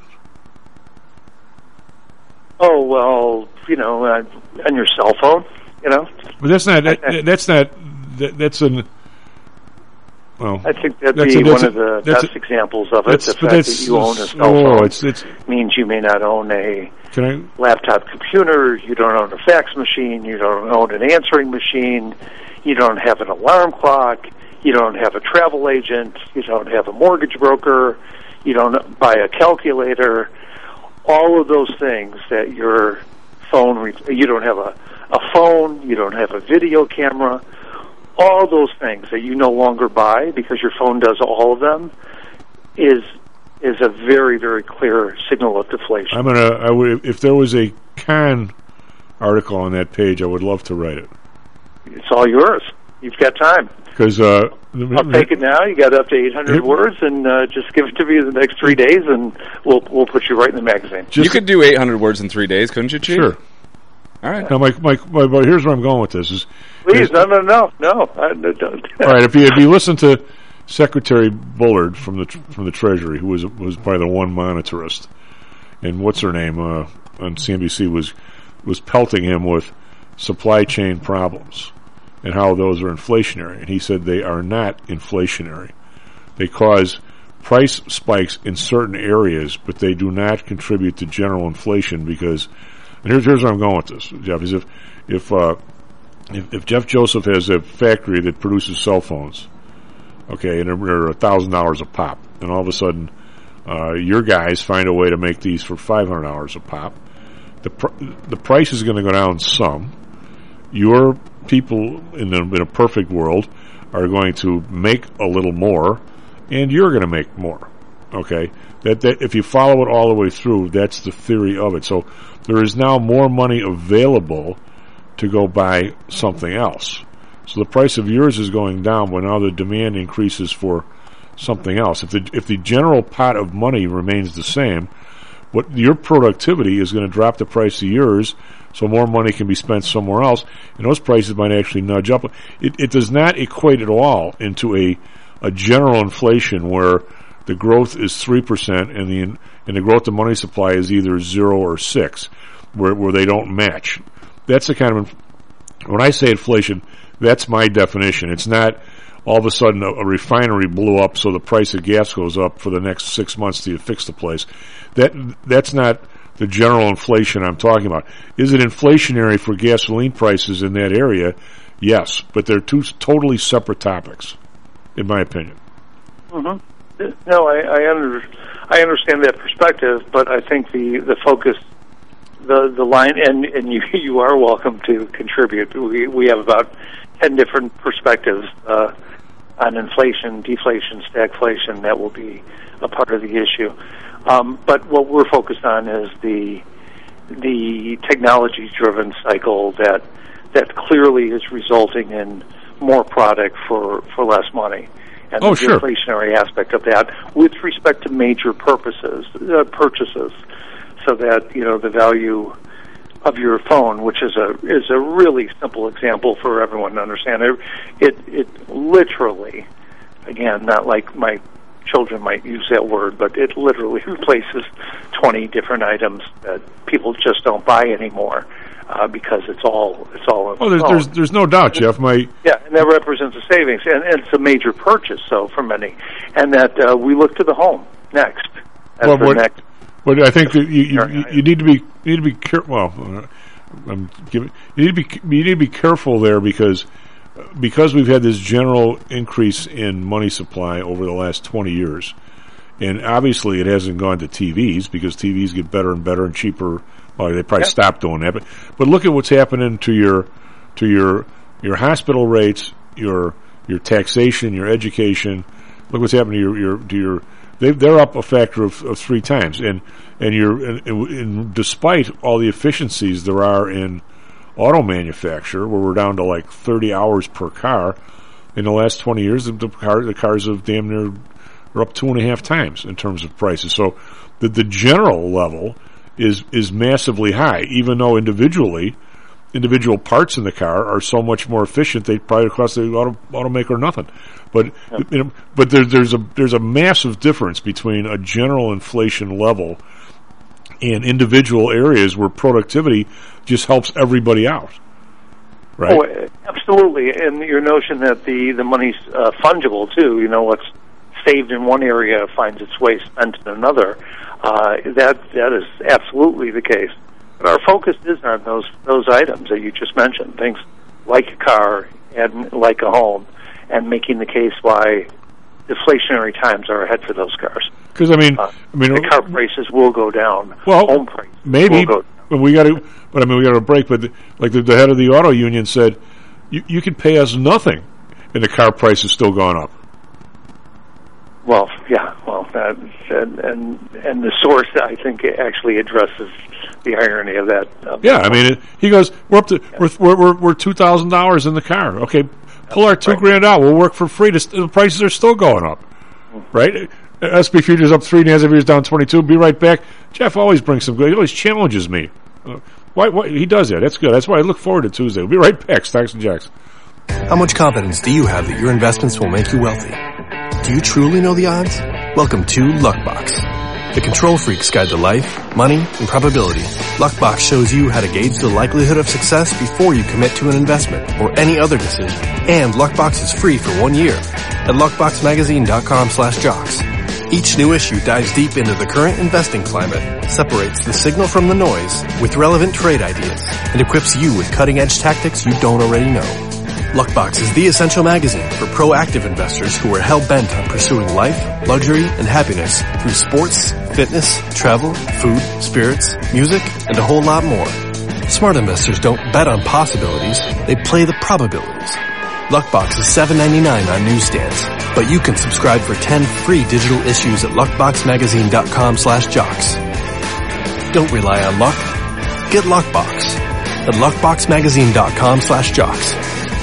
Oh, well, on your cell phone, But that's an... Well, I think that'd be one of the best examples of it. The fact that you own a cell phone means you may not own a laptop computer, you don't own a fax machine, you don't own an answering machine, you don't have an alarm clock, you don't have a travel agent, you don't have a mortgage broker, you don't buy a calculator. All of those things that your phone, you don't have a phone, you don't have a video camera, all those things that you no longer buy because your phone does all of them is a very, very clear signal of deflation. If there was a Kahn article on that page, I would love to write it. It's all yours. You've got time. Because I'll take it now. You got up to 800 words, and just give it to me in the next 3 days, and we'll put you right in the magazine. You could do 800 words in 3 days, couldn't you, Chief? Sure. All right. Now, here's where I'm going with this. Please, no. Don't. All right. If you listen to Secretary Bullard from the Treasury, who was probably the one monetarist, and what's her name on CNBC was pelting him with supply chain problems and how those are inflationary, and he said they are not inflationary. They cause price spikes in certain areas, but they do not contribute to general inflation because, and here's where I'm going with this, Jeff, is if Jeff Joseph has a factory that produces cell phones, okay, and they're $1,000 a pop, and all of a sudden your guys find a way to make these for $500 a pop, the price is going to go down some. Your people in a perfect world are going to make a little more, and you're going to make more. Okay, that if you follow it all the way through, that's the theory of it. So there is now more money available to go buy something else. So the price of yours is going down when now the demand increases for something else. If the general pot of money remains the same, what your productivity is going to drop the price of yours, so more money can be spent somewhere else, and those prices might actually nudge up. It does not equate at all into a general inflation where the growth is 3% and the growth of money supply is either 0 or 6, where they don't match. That's the kind of when I say inflation, that's my definition. It's not all of a sudden a refinery blew up so the price of gas goes up for the next 6 months till you fix the place. That's not the general inflation I'm talking about. Is it inflationary for gasoline prices in that area? Yes, but they're two totally separate topics, in my opinion. Mm-hmm. No, I understand that perspective, but I think the focus, the line, and you are welcome to contribute. We have about 10 different perspectives on inflation, deflation, stagflation. That will be a part of the issue. But what we're focused on is the technology-driven cycle that clearly is resulting in more product for less money, and the deflationary aspect of that with respect to major purchases, so that the value of your phone, which is a really simple example for everyone to understand. It literally, again, not like my children might use that word, but it literally replaces 20 different items that people just don't buy anymore because it's all in the phone. There's no doubt, Jeff. And that represents a savings, and it's a major purchase, so for many, and that we look to the home next. Next. But I think that you need to be careful. Well, you need to be careful there because we've had this general increase in money supply over the last 20 years, and obviously it hasn't gone to TVs because TVs get better and better and cheaper. Well, they probably stopped doing that, but look at what's happening to your hospital rates, your taxation, your education. Look what's happening to your they're up a factor of 3 times, and despite all the efficiencies there are in auto manufacture, where we're down to like 30 hours per car, in the last 20 years, the cars have damn near are up 2.5 times in terms of prices. So the general level is massively high, even though individual parts in the car are so much more efficient, they probably cost the automaker nothing. But but there's a massive difference between a general inflation level and individual areas where productivity just helps everybody out. Right? Oh, absolutely. And your notion that the money's fungible too. What's saved in one area finds its way spent in another. That is absolutely the case. But our focus is on those items that you just mentioned, things like a car and like a home, and making the case why deflationary times are ahead for those cars. Because the car prices will go down. Well, home prices maybe will go down. we got a break. But the head of the auto union said, you could pay us nothing, and the car price is still going up. Well, yeah. Well, and the source, I think, actually addresses the irony of that. He goes, we're up to we're $2,000 in the car. Okay, pull our $2,000 out. We'll work for free. The prices are still going up, right? SP futures up 3, NASDAQ futures down 22. Be right back. Jeff always brings some good. He always challenges me. Why he does that? That's good. That's why I look forward to Tuesday. We'll be right back. Stocks and Jacks. How much confidence do you have that your investments will make you wealthy? Do you truly know the odds? Welcome to Luckbox, the control freak's guide to life, money, and probability. Luckbox shows you how to gauge the likelihood of success before you commit to an investment or any other decision. And Luckbox is free for 1 year at luckboxmagazine.com/jocks. Each new issue dives deep into the current investing climate, separates the signal from the noise with relevant trade ideas, and equips you with cutting-edge tactics you don't already know. Luckbox is the essential magazine for proactive investors who are hell-bent on pursuing life, luxury, and happiness through sports, fitness, travel, food, spirits, music, and a whole lot more. Smart investors don't bet on possibilities, they play the probabilities. Luckbox is $7.99 on newsstands, but you can subscribe for 10 free digital issues at luckboxmagazine.com/jocks. Don't rely on luck. Get Luckbox at luckboxmagazine.com/jocks.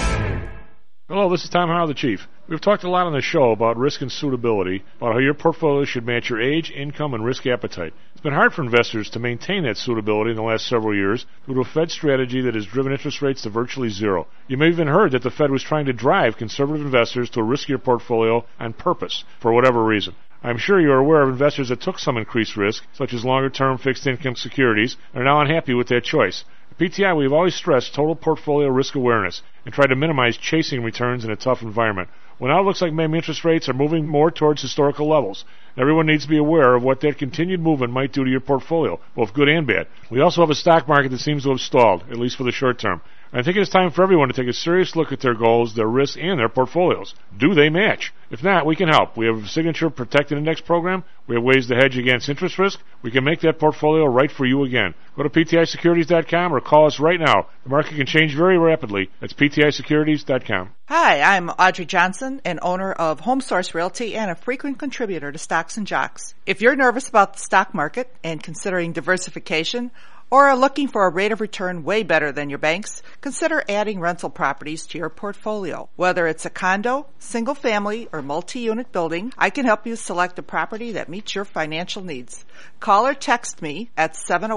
Hello, this is Tom Howell, the Chief. We've talked a lot on the show about risk and suitability, about how your portfolio should match your age, income, and risk appetite. It's been hard for investors to maintain that suitability in the last several years due to a Fed strategy that has driven interest rates to virtually zero. You may have even heard that the Fed was trying to drive conservative investors to a riskier portfolio on purpose, for whatever reason. I'm sure you're aware of investors that took some increased risk, such as longer-term fixed income securities, and are now unhappy with that choice. At PTI, we've always stressed total portfolio risk awareness and tried to minimize chasing returns in a tough environment. Well, now it looks like maybe interest rates are moving more towards historical levels. Everyone needs to be aware of what that continued movement might do to your portfolio, both good and bad. We also have a stock market that seems to have stalled, at least for the short term. I think it's time for everyone to take a serious look at their goals, their risks, and their portfolios. Do they match? If not, we can help. We have a Signature Protected Index program. We have ways to hedge against interest risk. We can make that portfolio right for you again. Go to PTIsecurities.com or call us right now. The market can change very rapidly. That's PTIsecurities.com. Hi, I'm Audrey Johnson, an owner of HomeSource Realty and a frequent contributor to Stocks and Jocks. If you're nervous about the stock market and considering diversification, or are looking for a rate of return way better than your banks, consider adding rental properties to your portfolio. Whether it's a condo, single family, or multi-unit building, I can help you select a property that meets your financial needs. Call or text me at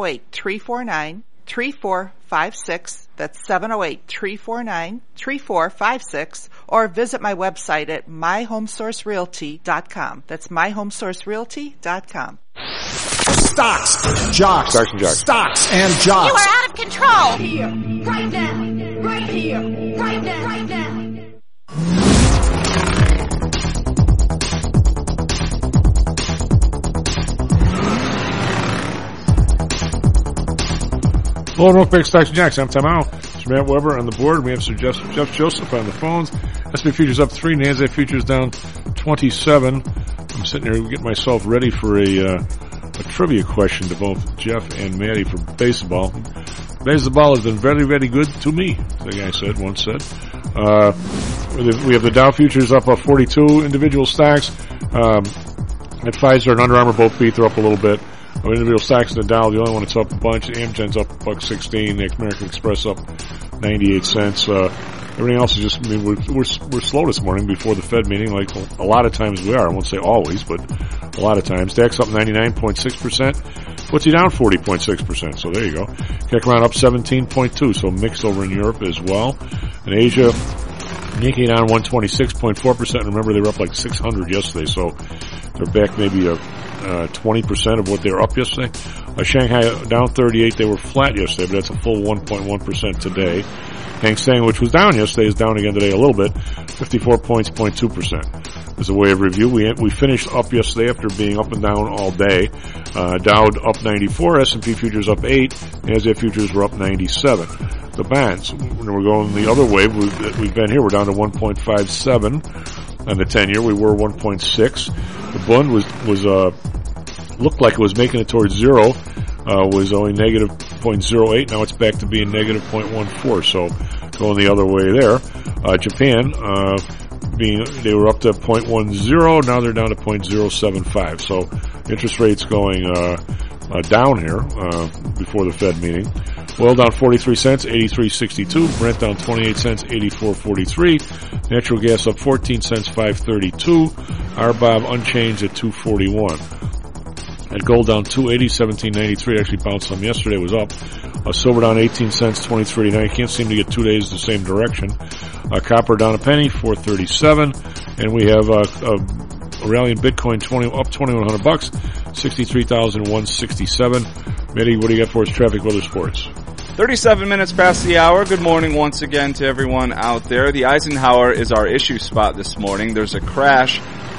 708-349-3456. That's 708-349-3456. Or visit my website at myhomesourcerealty.com. That's myhomesourcerealty.com. Stocks, jocks, Stocks and jocks. Stocks and jocks. You are out of control. Here, right now, right here, right now, right now. Hello, and welcome back to Stocks and Jocks. I'm Tom Howell. Mr. Matt Weber on the board. We have Sir Jeff Joseph on the phones. S&P futures up 3, NASDAQ futures down 27. I'm sitting here getting myself ready for a trivia question to both Jeff and Maddie for baseball. Baseball has been very, very good to me, the guy once said. We have the Dow futures up 42 individual stocks. At Pfizer and Under Armour both beat. They're up a little bit. Individual stocks in the Dow, the only one that's up a bunch. Amgen's up $1.16. The American Express up 98 cents. Everything else is just, I mean, we're slow this morning before the Fed meeting, like a lot of times we are. I won't say always, but a lot of times. DAX up 99.6%. FTSE down 40.6%. So there you go. CAC around up 17.2. So mixed over in Europe as well. In Asia, Nikkei down 126.4%. Remember, they were up like 600 yesterday, so they're back maybe 20% of what they were up yesterday. Shanghai down 38. They were flat yesterday, but that's a full 1.1% today. Hang Seng, which was down yesterday, is down again today a little bit, 54 points, 0.2%. As a way of review, we finished up yesterday after being up and down all day. Dow up 94, S&P futures up 8, NASDAQ futures were up 97. The bonds, when we're going the other way, we've been here, we're down to 1.57 on the 10-year. We were 1.6. The Bund was looked like it was making it towards zero, was only negative 0.08. Now it's back to being negative 0.14. So going the other way there. Japan, they were up to 0.10. Now they're down to 0.075. So interest rates going down here before the Fed meeting. Oil down 43 cents, 83.62. Brent down 28 cents, 84.43. Natural gas up 14 cents, 5.32. RBOB unchanged at 2.41. At gold down 280, 17.93. Actually bounced some yesterday. Was up. Silver down 18 cents, 23.89. Can't seem to get 2 days the same direction. Copper down a penny, 4.37. And we have a rally in Bitcoin up $2,100, 63,167. Mitty, what do you got for us? Traffic, weather, sports. 37 minutes past the hour. Good morning once again to everyone out there. The Eisenhower is our issue spot this morning. There's a crash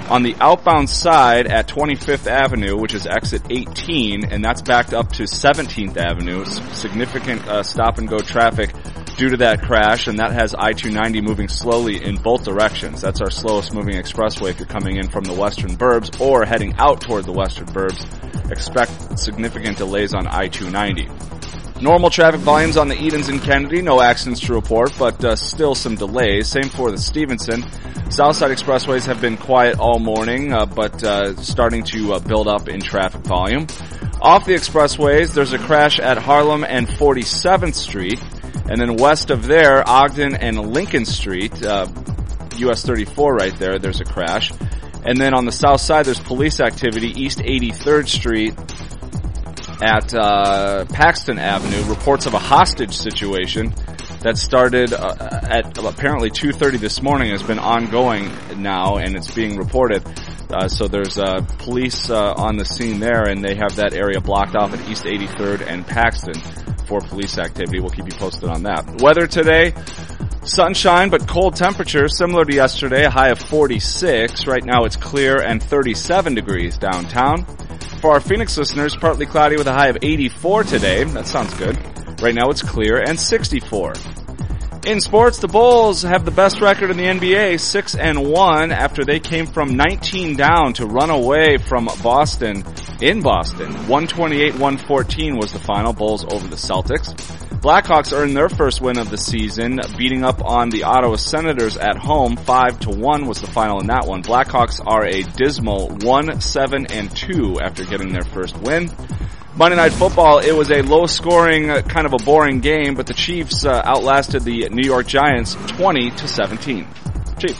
On the outbound side at 25th Avenue, which is exit 18, and that's backed up to 17th Avenue, significant stop-and-go traffic due to that crash, and that has I-290 moving slowly in both directions. That's our slowest moving expressway if you're coming in from the western burbs or heading out toward the western burbs. Expect significant delays on I-290. Normal traffic volumes on the Edens and Kennedy, no accidents to report, but still some delays. Same for the Stevenson. Southside expressways have been quiet all morning, but starting to build up in traffic volume. Off the expressways, there's a crash at Harlem and 47th Street, and then west of there, Ogden and Lincoln Street, US 34 right there, there's a crash. And then on the south side, there's police activity, East 83rd Street at Paxton Avenue. Reports of a hostage situation that started at apparently 2:30 this morning, has been ongoing now, and it's being reported. So there's police on the scene there, and they have that area blocked off at East 83rd and Paxton for police activity. We'll keep you posted on that. Weather today, sunshine but cold temperatures, similar to yesterday, a high of 46. Right now it's clear and 37 degrees downtown. For our Phoenix listeners, partly cloudy with a high of 84 today. That sounds good. Right now it's clear and 64. In sports, the Bulls have the best record in the NBA, 6-1, after they came from 19 down to run away from Boston in Boston. 128-114 was the final. Bulls over the Celtics. Blackhawks earned their first win of the season, beating up on the Ottawa Senators at home. 5-1 was the final in that one. Blackhawks are a dismal 1-7-2 after getting their first win. Monday Night Football, it was a low-scoring, kind of a boring game, but the Chiefs outlasted the New York Giants 20-17. Chief.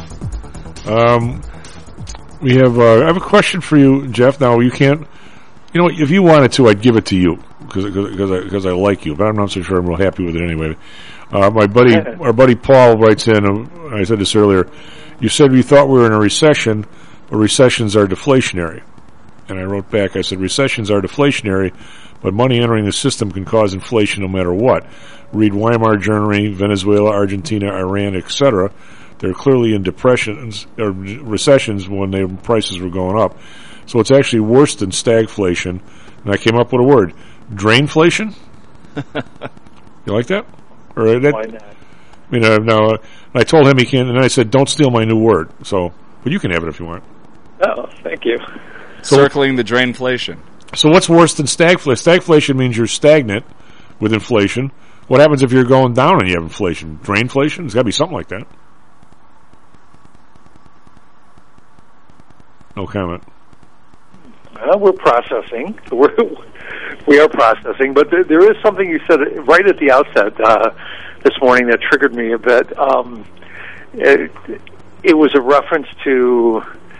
I have a question for you, Jeff. Now, you can't, you know, if you wanted to, I'd give it to you, because I like you, but I'm not so sure I'm real happy with it anyway. Our buddy Paul writes in, I said this earlier, you said we thought we were in a recession, but recessions are deflationary. And I wrote back, I said, recessions are deflationary, but money entering the system can cause inflation no matter what. Read Weimar Germany, Venezuela, Argentina, Iran, etc. They're clearly in depressions or recessions when their prices were going up. So it's actually worse than stagflation. And I came up with a word, drainflation. You like that? Or that? Why not? I mean, now I told him he can't, and I said, don't steal my new word. So, but you can have it if you want. Oh, thank you. Circling the drainflation. So what's worse than stagflation? Stagflation means you're stagnant with inflation. What happens if you're going down and you have inflation? Drainflation? There's got to be something like that. No comment. Well, we're processing. We are processing, but there is something you said right at the outset this morning that triggered me a bit. It was a reference to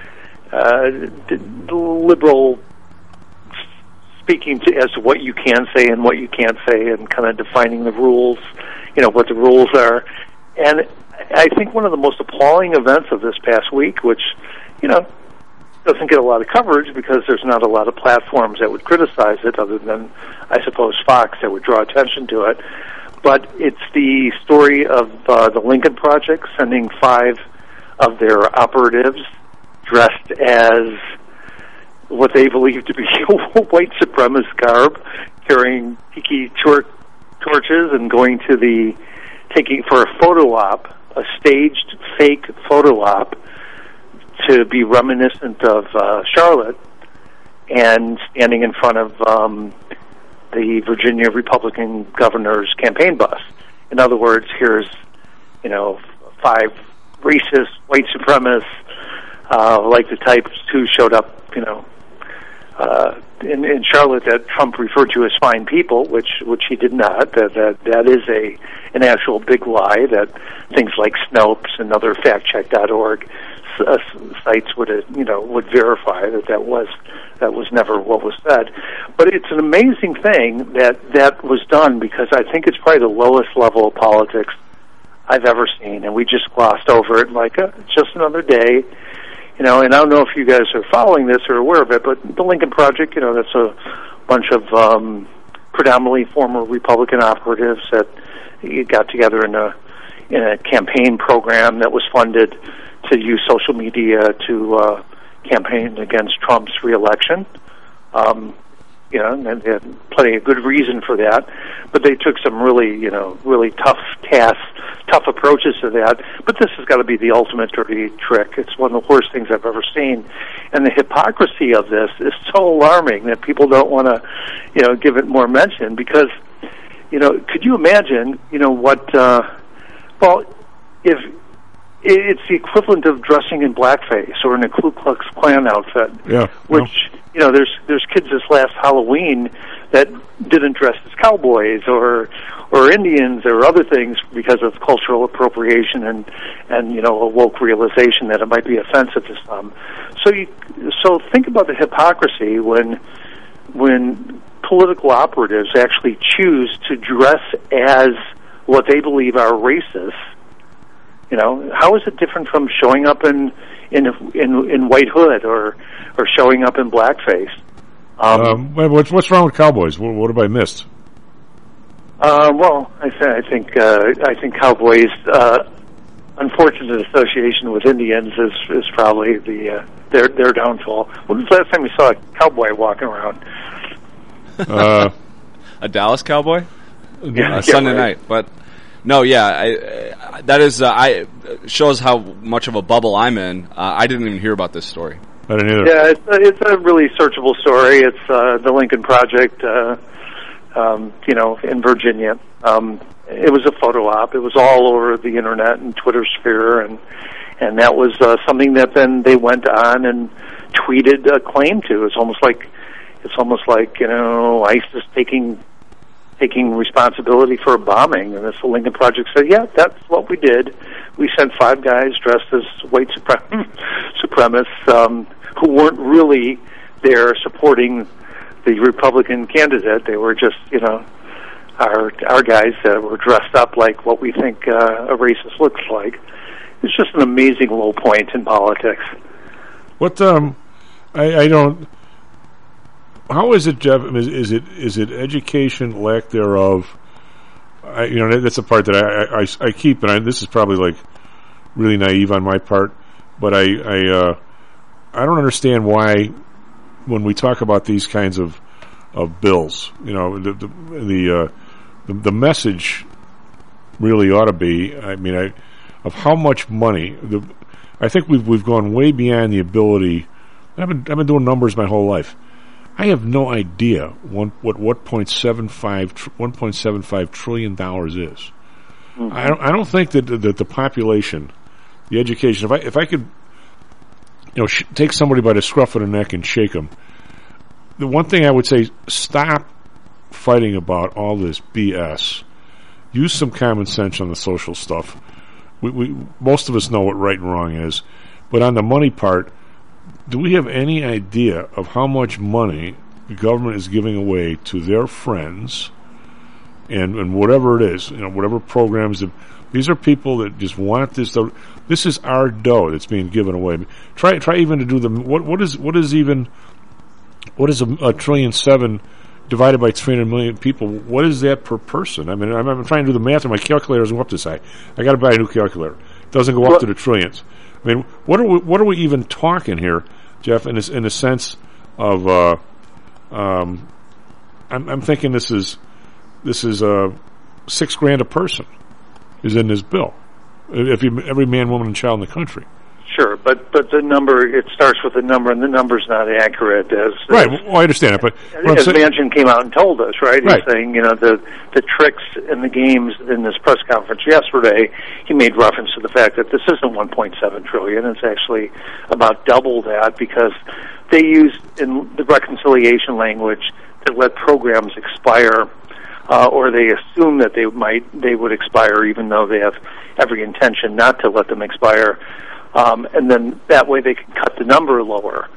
the liberal speaking as to what you can say and what you can't say, and kind of defining the rules, what the rules are. And I think one of the most appalling events of this past week, which, doesn't get a lot of coverage because there's not a lot of platforms that would criticize it other than, I suppose, Fox that would draw attention to it. But it's the story of the Lincoln Project sending 5 of their operatives dressed as what they believe to be white supremacist garb, carrying tiki torches and going to taking for a photo op, a staged fake photo op to be reminiscent of Charlotte, and standing in front of the Virginia Republican governor's campaign bus. In other words, here's 5 racist white supremacists, like the types who showed up, in Charlotte that Trump referred to as fine people, which he did not. That is an actual big lie that things like Snopes and other factcheck.org sites would verify that was never what was said. But it's an amazing thing that was done, because I think it's probably the lowest level of politics I've ever seen, and we just glossed over it like just another day. And I don't know if you guys are following this or aware of it, but the Lincoln Project, that's a bunch of predominantly former Republican operatives that got together in a campaign program that was funded to use social media to campaigned against Trump's reelection. And they had plenty of good reason for that, but they took some really tough approaches to that. But this has got to be the ultimate dirty trick. It's one of the worst things I've ever seen, and the hypocrisy of this is so alarming that people don't want to, give it more mention because, could you imagine, if it's the equivalent of dressing in blackface or in a Ku Klux Klan outfit, which there's kids this last Halloween that didn't dress as cowboys or Indians or other things because of cultural appropriation and a woke realization that it might be offensive to some. So think about the hypocrisy when political operatives actually choose to dress as what they believe are racists. How is it different from showing up in white hood or showing up in blackface? What's wrong with cowboys? What have I missed? I think cowboys' unfortunate association with Indians is probably their downfall. When was the last time you saw a cowboy walking around? A Dallas cowboy? Sunday night, but. No, that is shows how much of a bubble I'm in. I didn't even hear about this story. I didn't either. Yeah, it's a really searchable story. It's the Lincoln Project, in Virginia. It was a photo op. It was all over the internet and Twitter sphere, and that was something that then they went on and tweeted a claim to. It's almost like ISIS taking responsibility for a bombing, and the Lincoln Project said, yeah, that's what we did. We sent 5 guys dressed as white supremacists who weren't really there supporting the Republican candidate. They were just, our guys that were dressed up like what we think a racist looks like. It's just an amazing low point in politics. What, I don't... How is it, Jeff? Is it education, lack thereof? That's the part that I keep, and this is probably like really naive on my part, but I don't understand why when we talk about these kinds of bills, the message really ought to be, of how much money. I think we've gone way beyond the ability. I've been doing numbers my whole life. I have no idea what $1.75 trillion is. Mm-hmm. I don't think that the population, the education. If I could, take somebody by the scruff of the neck and shake them. The one thing I would say: stop fighting about all this BS. Use some common sense on the social stuff. We most of us know what right and wrong is, but on the money part. Do we have any idea of how much money the government is giving away to their friends and whatever it is, whatever programs? These are people that just want this. This is our dough that's being given away. Try even to do what is $1.7 trillion divided by 300 million people? What is that per person? I'm trying to do the math, and my calculator doesn't go up this high. I got to buy a new calculator. It doesn't go up to the trillions. What are we even talking here, Jeff? In the sense of, I'm thinking this is $6,000 a person is in this bill. Every man, woman, and child in the country. Sure, but the number, it starts with a number, and the number's not accurate. Right, well, I understand it, but as Manchin came out and told us, right? He's saying, the tricks and the games in this press conference yesterday, he made reference to the fact that this isn't $1.7 trillion. It's actually about double that because they use in the reconciliation language that let programs expire, or they assume that they would expire, even though they have every intention not to let them expire. And then that way they can cut the number lower.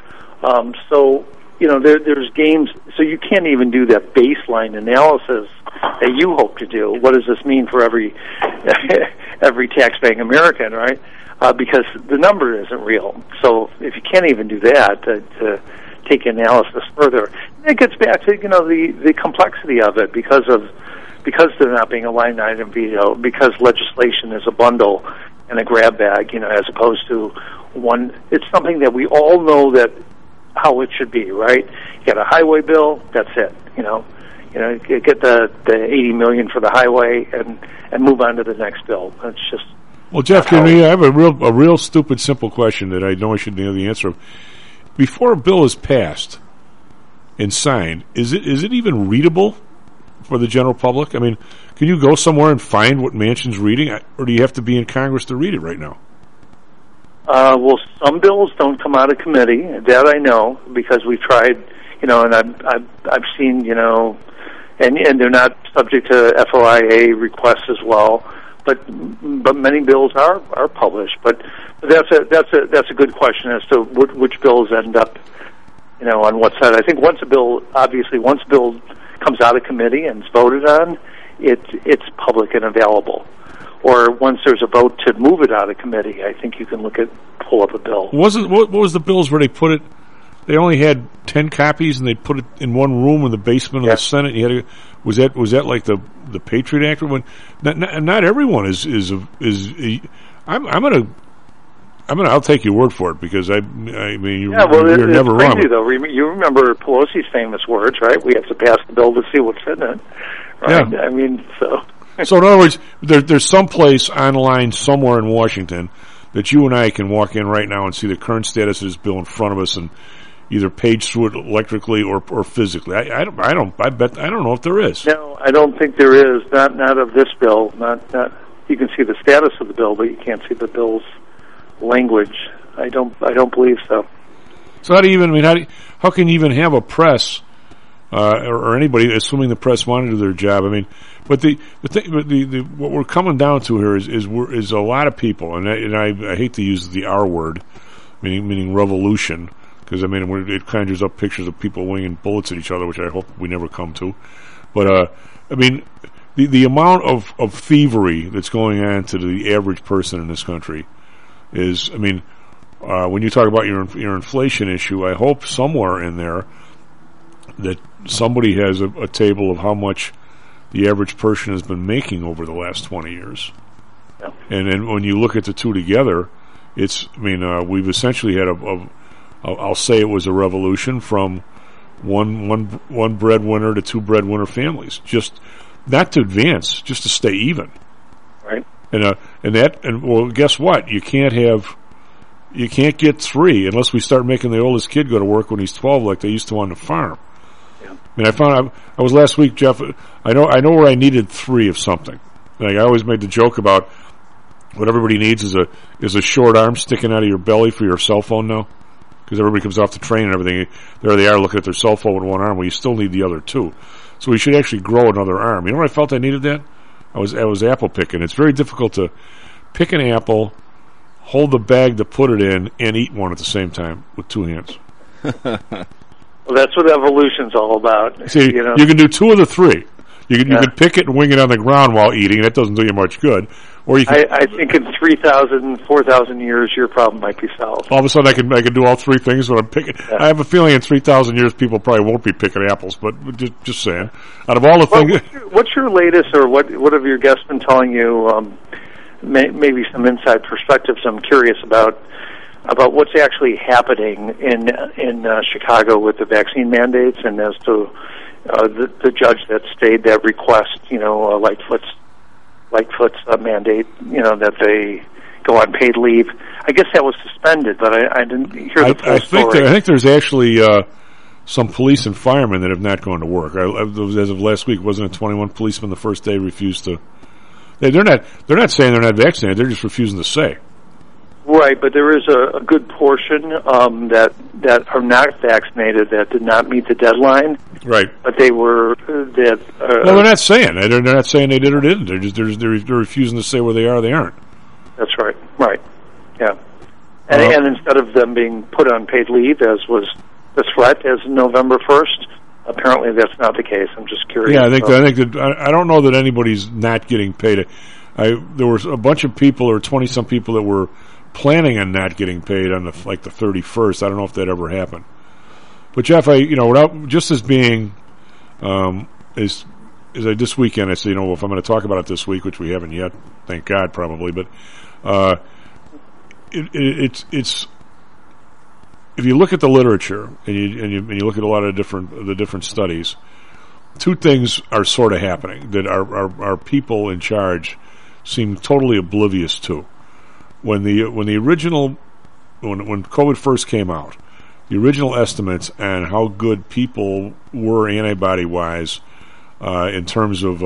There's games, so you can't even do that baseline analysis that you hope to do. What does this mean for every taxpaying American, right? Because the number isn't real. So if you can't even do that to take analysis further, it gets back to the complexity of it because there not being a line item veto, because legislation is a bundle and a grab bag, as opposed to It's something that we all know that how it should be, right? You got a highway bill, that's it. You get the $80 million for the highway and move on to the next bill. It's just. Well, Jeff, I have a real stupid, simple question that I know I should know the answer of. Before a bill is passed and signed, is it even readable for the general public? I mean, can you go somewhere and find what Manchin's reading, or do you have to be in Congress to read it right now? Well, some bills don't come out of committee. That I know because we've tried. And I've seen. And they're not subject to FOIA requests as well. But many bills are published. But that's a good question as to which bills end up, on what side. I think once a bill comes out of committee and is voted on, it's public and available. Or once there's a vote to move it out of committee, I think you can pull up a bill. What was the bills where they put it? They only had 10 copies, and they put it in one room in the basement of the Senate. And you had was that like the Patriot Act? When not everyone is I'll take your word for it because I mean you're never wrong. Crazy, though. You remember Pelosi's famous words, right? We have to pass the bill to see what's in it, right? Yeah. I mean, so. So in other words, there's some place online somewhere in Washington that you and I can walk in right now and see the current status of this bill in front of us and either page through it electrically or physically. I don't know if there is. No, I don't think there is. Not of this bill. Not. You can see the status of the bill, but you can't see the bill's language. I don't believe so. So how can you even have a press or anybody, assuming the press want to do their job? I mean, but what we're coming down to here is a lot of people, and I hate to use the R word, meaning revolution. Because, it conjures up pictures of people winging bullets at each other, which I hope we never come to. But, the amount of thievery that's going on to the average person in this country is, when you talk about your inflation issue, I hope somewhere in there that somebody has a table of how much the average person has been making over the last 20 years. Yeah. And when you look at the two together, we've essentially had I'll say it was a revolution from one breadwinner to two breadwinner families, just not to advance, just to stay even. Right. And guess what? You can't get three unless we start making the oldest kid go to work when he's 12, like they used to on the farm. Yeah. I was last week, Jeff. I know where I needed three of something. Like I always made the joke about what everybody needs is a short arm sticking out of your belly for your cell phone now. Because everybody comes off the train and everything, there they are looking at their cell phone with one arm. Well, you still need the other two, so we should actually grow another arm. You know what I felt I needed that? I was apple picking. It's very difficult to pick an apple, hold the bag to put it in, and eat one at the same time with two hands. Well, that's what evolution's all about. See, you can do two of the three. You can pick it and wing it on the ground while eating. That doesn't do you much good. Or you can, I think in 3,000, 4,000 years, your problem might be solved. All of a sudden, I can do all three things when I'm picking. Yeah. I have a feeling in 3,000 years, people probably won't be picking apples. But just saying, out of all the things, what's your latest, or what have your guests been telling you? Maybe some inside perspectives. I'm curious about what's actually happening in Chicago with the vaccine mandates, and as to the judge that stayed that request, Lightfoot's mandate, that they go on paid leave. I guess that was suspended, but I didn't hear the full story. I think there's actually some police and firemen that have not gone to work. As of last week, wasn't it 21 policemen the first day refused to? They're not saying they're not vaccinated. They're just refusing to say. Right, but there is a good portion that are not vaccinated that did not meet the deadline. Right, but they were that. Well, they're not saying they're not saying they did or didn't. They're refusing to say where they are. They aren't. That's right. Right. Yeah. And instead of them being put on paid leave, as was the threat, as November 1st, apparently that's not the case. I'm just curious. Yeah, I don't know that anybody's not getting paid. There was a bunch of people, or 20-some people, that were planning on not getting paid on the 31st. I don't know if that ever happened. But Jeff, just as being as this weekend, I say, if I'm going to talk about it this week, which we haven't yet, thank God, probably. But it's if you look at the literature and you look at a lot of the different studies, two things are sort of happening that our people in charge seem totally oblivious to. When COVID first came out, the original estimates on how good people were antibody wise in terms of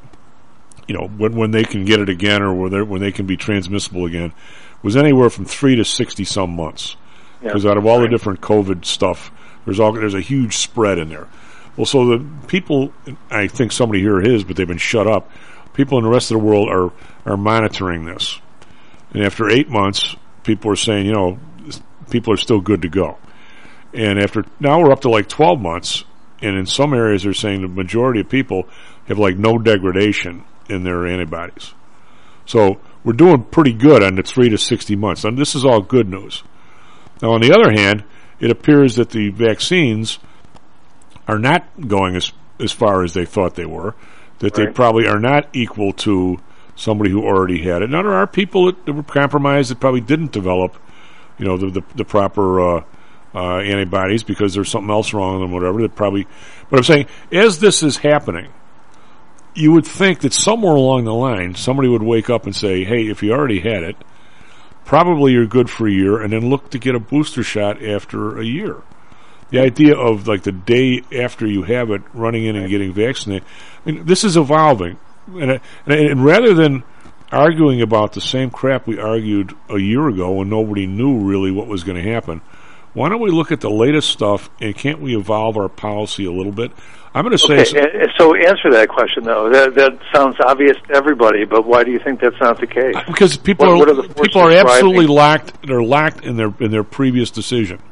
when they can get it again or when they can be transmissible again was anywhere from 3 to 60 some months. Because out of all the different COVID stuff, there's a huge spread in there. Well, so the people, I think somebody here is, but they've been shut up. People in the rest of the world are monitoring this, and after 8 months, people are saying, people are still good to go. And now we're up to like 12 months, and in some areas they're saying the majority of people have like no degradation in their antibodies. So we're doing pretty good on the 3 to 60 months. And this is all good news. Now, on the other hand, it appears that the vaccines are not going as far as they thought they were, that they probably are not equal to somebody who already had it. Now, there are people that were compromised that probably didn't develop, the proper antibodies because there's something else wrong with them, whatever. But I'm saying, as this is happening, you would think that somewhere along the line, somebody would wake up and say, hey, if you already had it, probably you're good for a year, and then look to get a booster shot after a year. The idea of like the day after you have it, running in and getting vaccinated. I mean, this is evolving, and rather than arguing about the same crap we argued a year ago when nobody knew really what was going to happen, why don't we look at the latest stuff and can't we evolve our policy a little bit? I'm going to say so answer that question though. That sounds obvious to everybody, but why do you think that's not the case? Because people are absolutely locked. They're locked in their previous decision.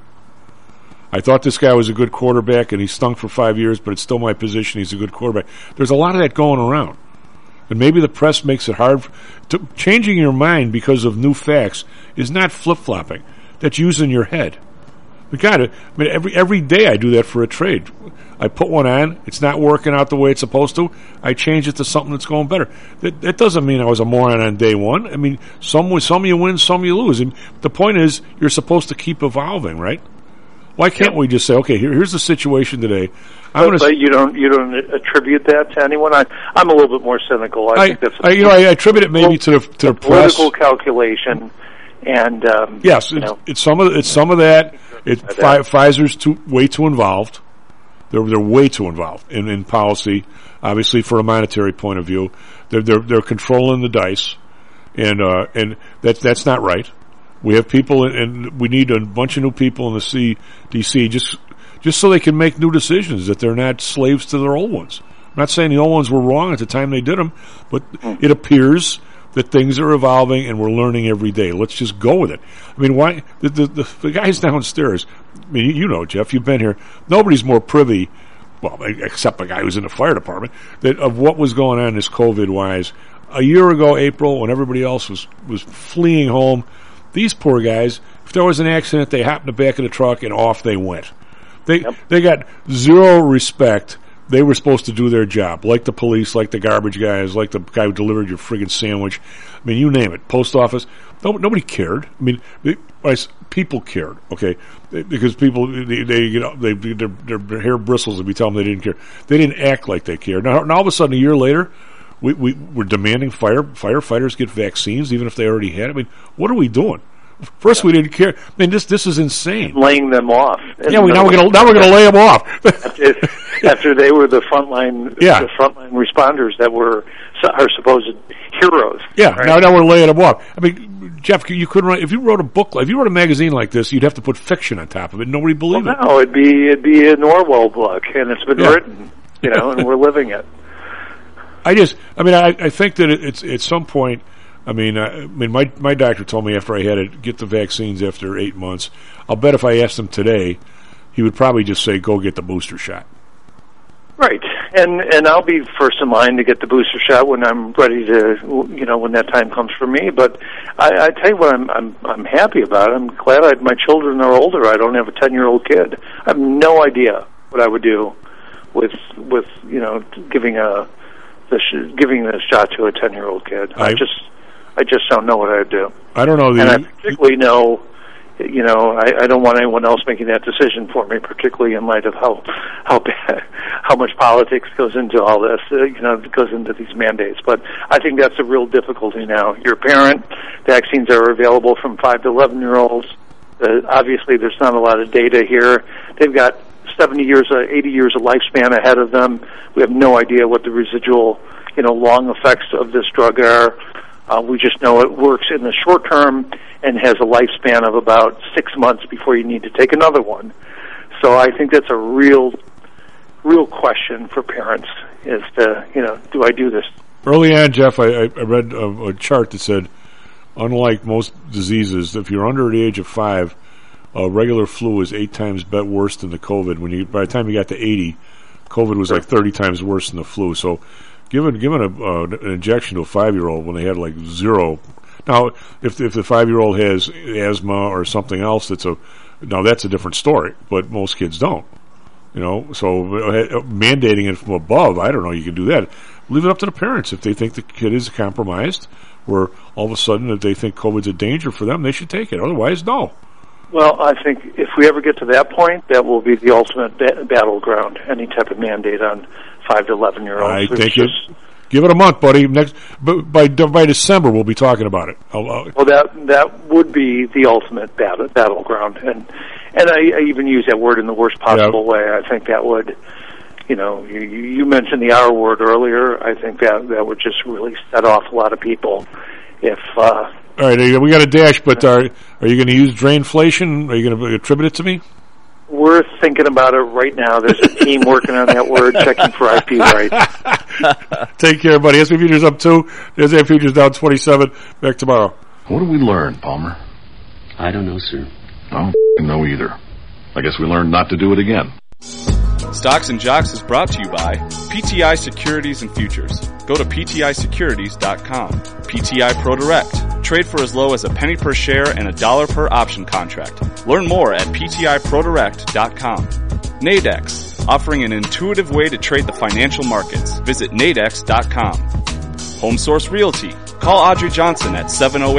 I thought this guy was a good quarterback, and he stunk for 5 years, but it's still my position he's a good quarterback. There's a lot of that going around, and maybe the press makes it hard. Changing your mind because of new facts is not flip-flopping. That's using your head. We got it. I mean, every day I do that for a trade. I put one on. It's not working out the way it's supposed to. I change it to something that's going better. That doesn't mean I was a moron on day one. I mean, some you win, some you lose. And the point is, you're supposed to keep evolving, right? Why can't we just say, okay, here's the situation today? But you don't attribute that to anyone. I'm a little bit more cynical. I think that's I attribute it maybe to the press. Political calculation, and yes, it's some of that. Pfizer's way too involved. They're way too involved in policy. Obviously, for a monetary point of view, they're controlling the dice, and that's not right. We have people, and we need a bunch of new people in the CDC just so they can make new decisions, that they're not slaves to their old ones. I'm not saying the old ones were wrong at the time they did them, but it appears that things are evolving and we're learning every day. Let's just go with it. I mean, why the guys downstairs? I mean, Jeff, you've been here. Nobody's more privy, well, except the guy who's in the fire department, of what was going on this COVID-wise. A year ago, April, when everybody else was fleeing home, these poor guys, if there was an accident, they hopped in the back of the truck and off they went. They got zero respect. They were supposed to do their job, like the police, like the garbage guys, like the guy who delivered your friggin' sandwich. I mean, you name it. Post office. Nobody cared. I mean, people cared, okay? Because people, their hair bristles if you tell them they didn't care. They didn't act like they cared. Now all of a sudden, a year later, we're demanding firefighters get vaccines, even if they already had it. I mean, what are we doing? First, we didn't care. I mean, this is insane. Laying them off. Yeah, now we're gonna lay them off. after they were the frontline responders that were our supposed heroes. Yeah, right? now we're laying them off. I mean, Jeff, you couldn't write if you wrote a magazine like this, you'd have to put fiction on top of it. Nobody believed it. No, it'd be an Orwell book, and it's been written, and we're living it. I think that it's at some point. I mean, my doctor told me after I had it, get the vaccines after 8 months. I'll bet if I asked him today, he would probably just say, go get the booster shot. Right, and I'll be first in line to get the booster shot when I'm ready to, when that time comes for me. But I tell you what, I'm happy about. I'm glad my children are older. I don't have a 10-year-old kid. I have no idea what I would do with giving the shot to a 10-year-old kid. I just don't know what I'd do. I don't know. And I particularly know, you know, I don't want anyone else making that decision for me, particularly in light of how much politics goes into all this, you know, goes into these mandates. But I think that's a real difficulty now. You're a parent. Vaccines are available from 5 to 11-year-olds. Obviously, there's not a lot of data here. They've got 70 years, 80 years of lifespan ahead of them. We have no idea what the residual, you know, long effects of this drug are. We just know it works in the short term and has a lifespan of about 6 months before you need to take another one. So I think that's a real question for parents is to, you know, do I do this? Early on, Jeff, I read a chart that said, unlike most diseases, if you're under the age of 5, regular flu is 8 times worse than the COVID. By the time you got to 80, COVID was like 30 times worse than the flu. So given an injection to a 5-year-old when they had like 0. Now, if the 5-year-old has asthma or something else, that's a different story. But most kids don't. You know, so mandating it from above, I don't know. You can do that. Leave it up to the parents. If they think the kid is compromised, or all of a sudden if they think COVID's a danger for them, they should take it. Otherwise, no. Well, I think if we ever get to that point, that will be the ultimate battleground. Any type of mandate on 5 to 11-year-olds. I think give it a month, buddy. By December, we'll be talking about it. Well, that would be the ultimate battleground, and I even use that word in the worst possible way. I think that would, you know, you mentioned the R word earlier. I think that would just really set off a lot of people. If all right, we got a dash, but are you going to use drainflation? Are you going to attribute it to me? We're thinking about it right now. There's a team working on that word, checking for IP rights. Take care, buddy. SP Futures up 2. There's SP Futures down 27. Back tomorrow. What did we learn, Palmer? I don't know, sir. I don't know either. I guess we learned not to do it again. Stocks and Jocks is brought to you by PTI Securities and Futures. Go to PTIsecurities.com. PTI ProDirect. Trade for as low as a penny per share and $1 per option contract. Learn more at PTIProDirect.com. Nadex. Offering an intuitive way to trade the financial markets. Visit Nadex.com. HomeSource Realty. Call Audrey Johnson at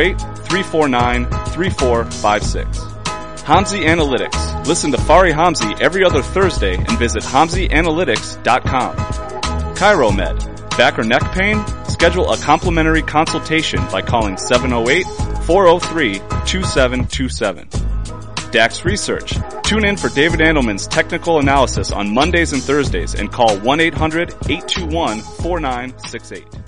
708-349-3456. Hamzy Analytics. Listen to Fari Hamzy every other Thursday and visit HamzyAnalytics.com. ChiroMed. Back or neck pain? Schedule a complimentary consultation by calling 708-403-2727. DAX Research. Tune in for David Andelman's technical analysis on Mondays and Thursdays and call 1-800-821-4968.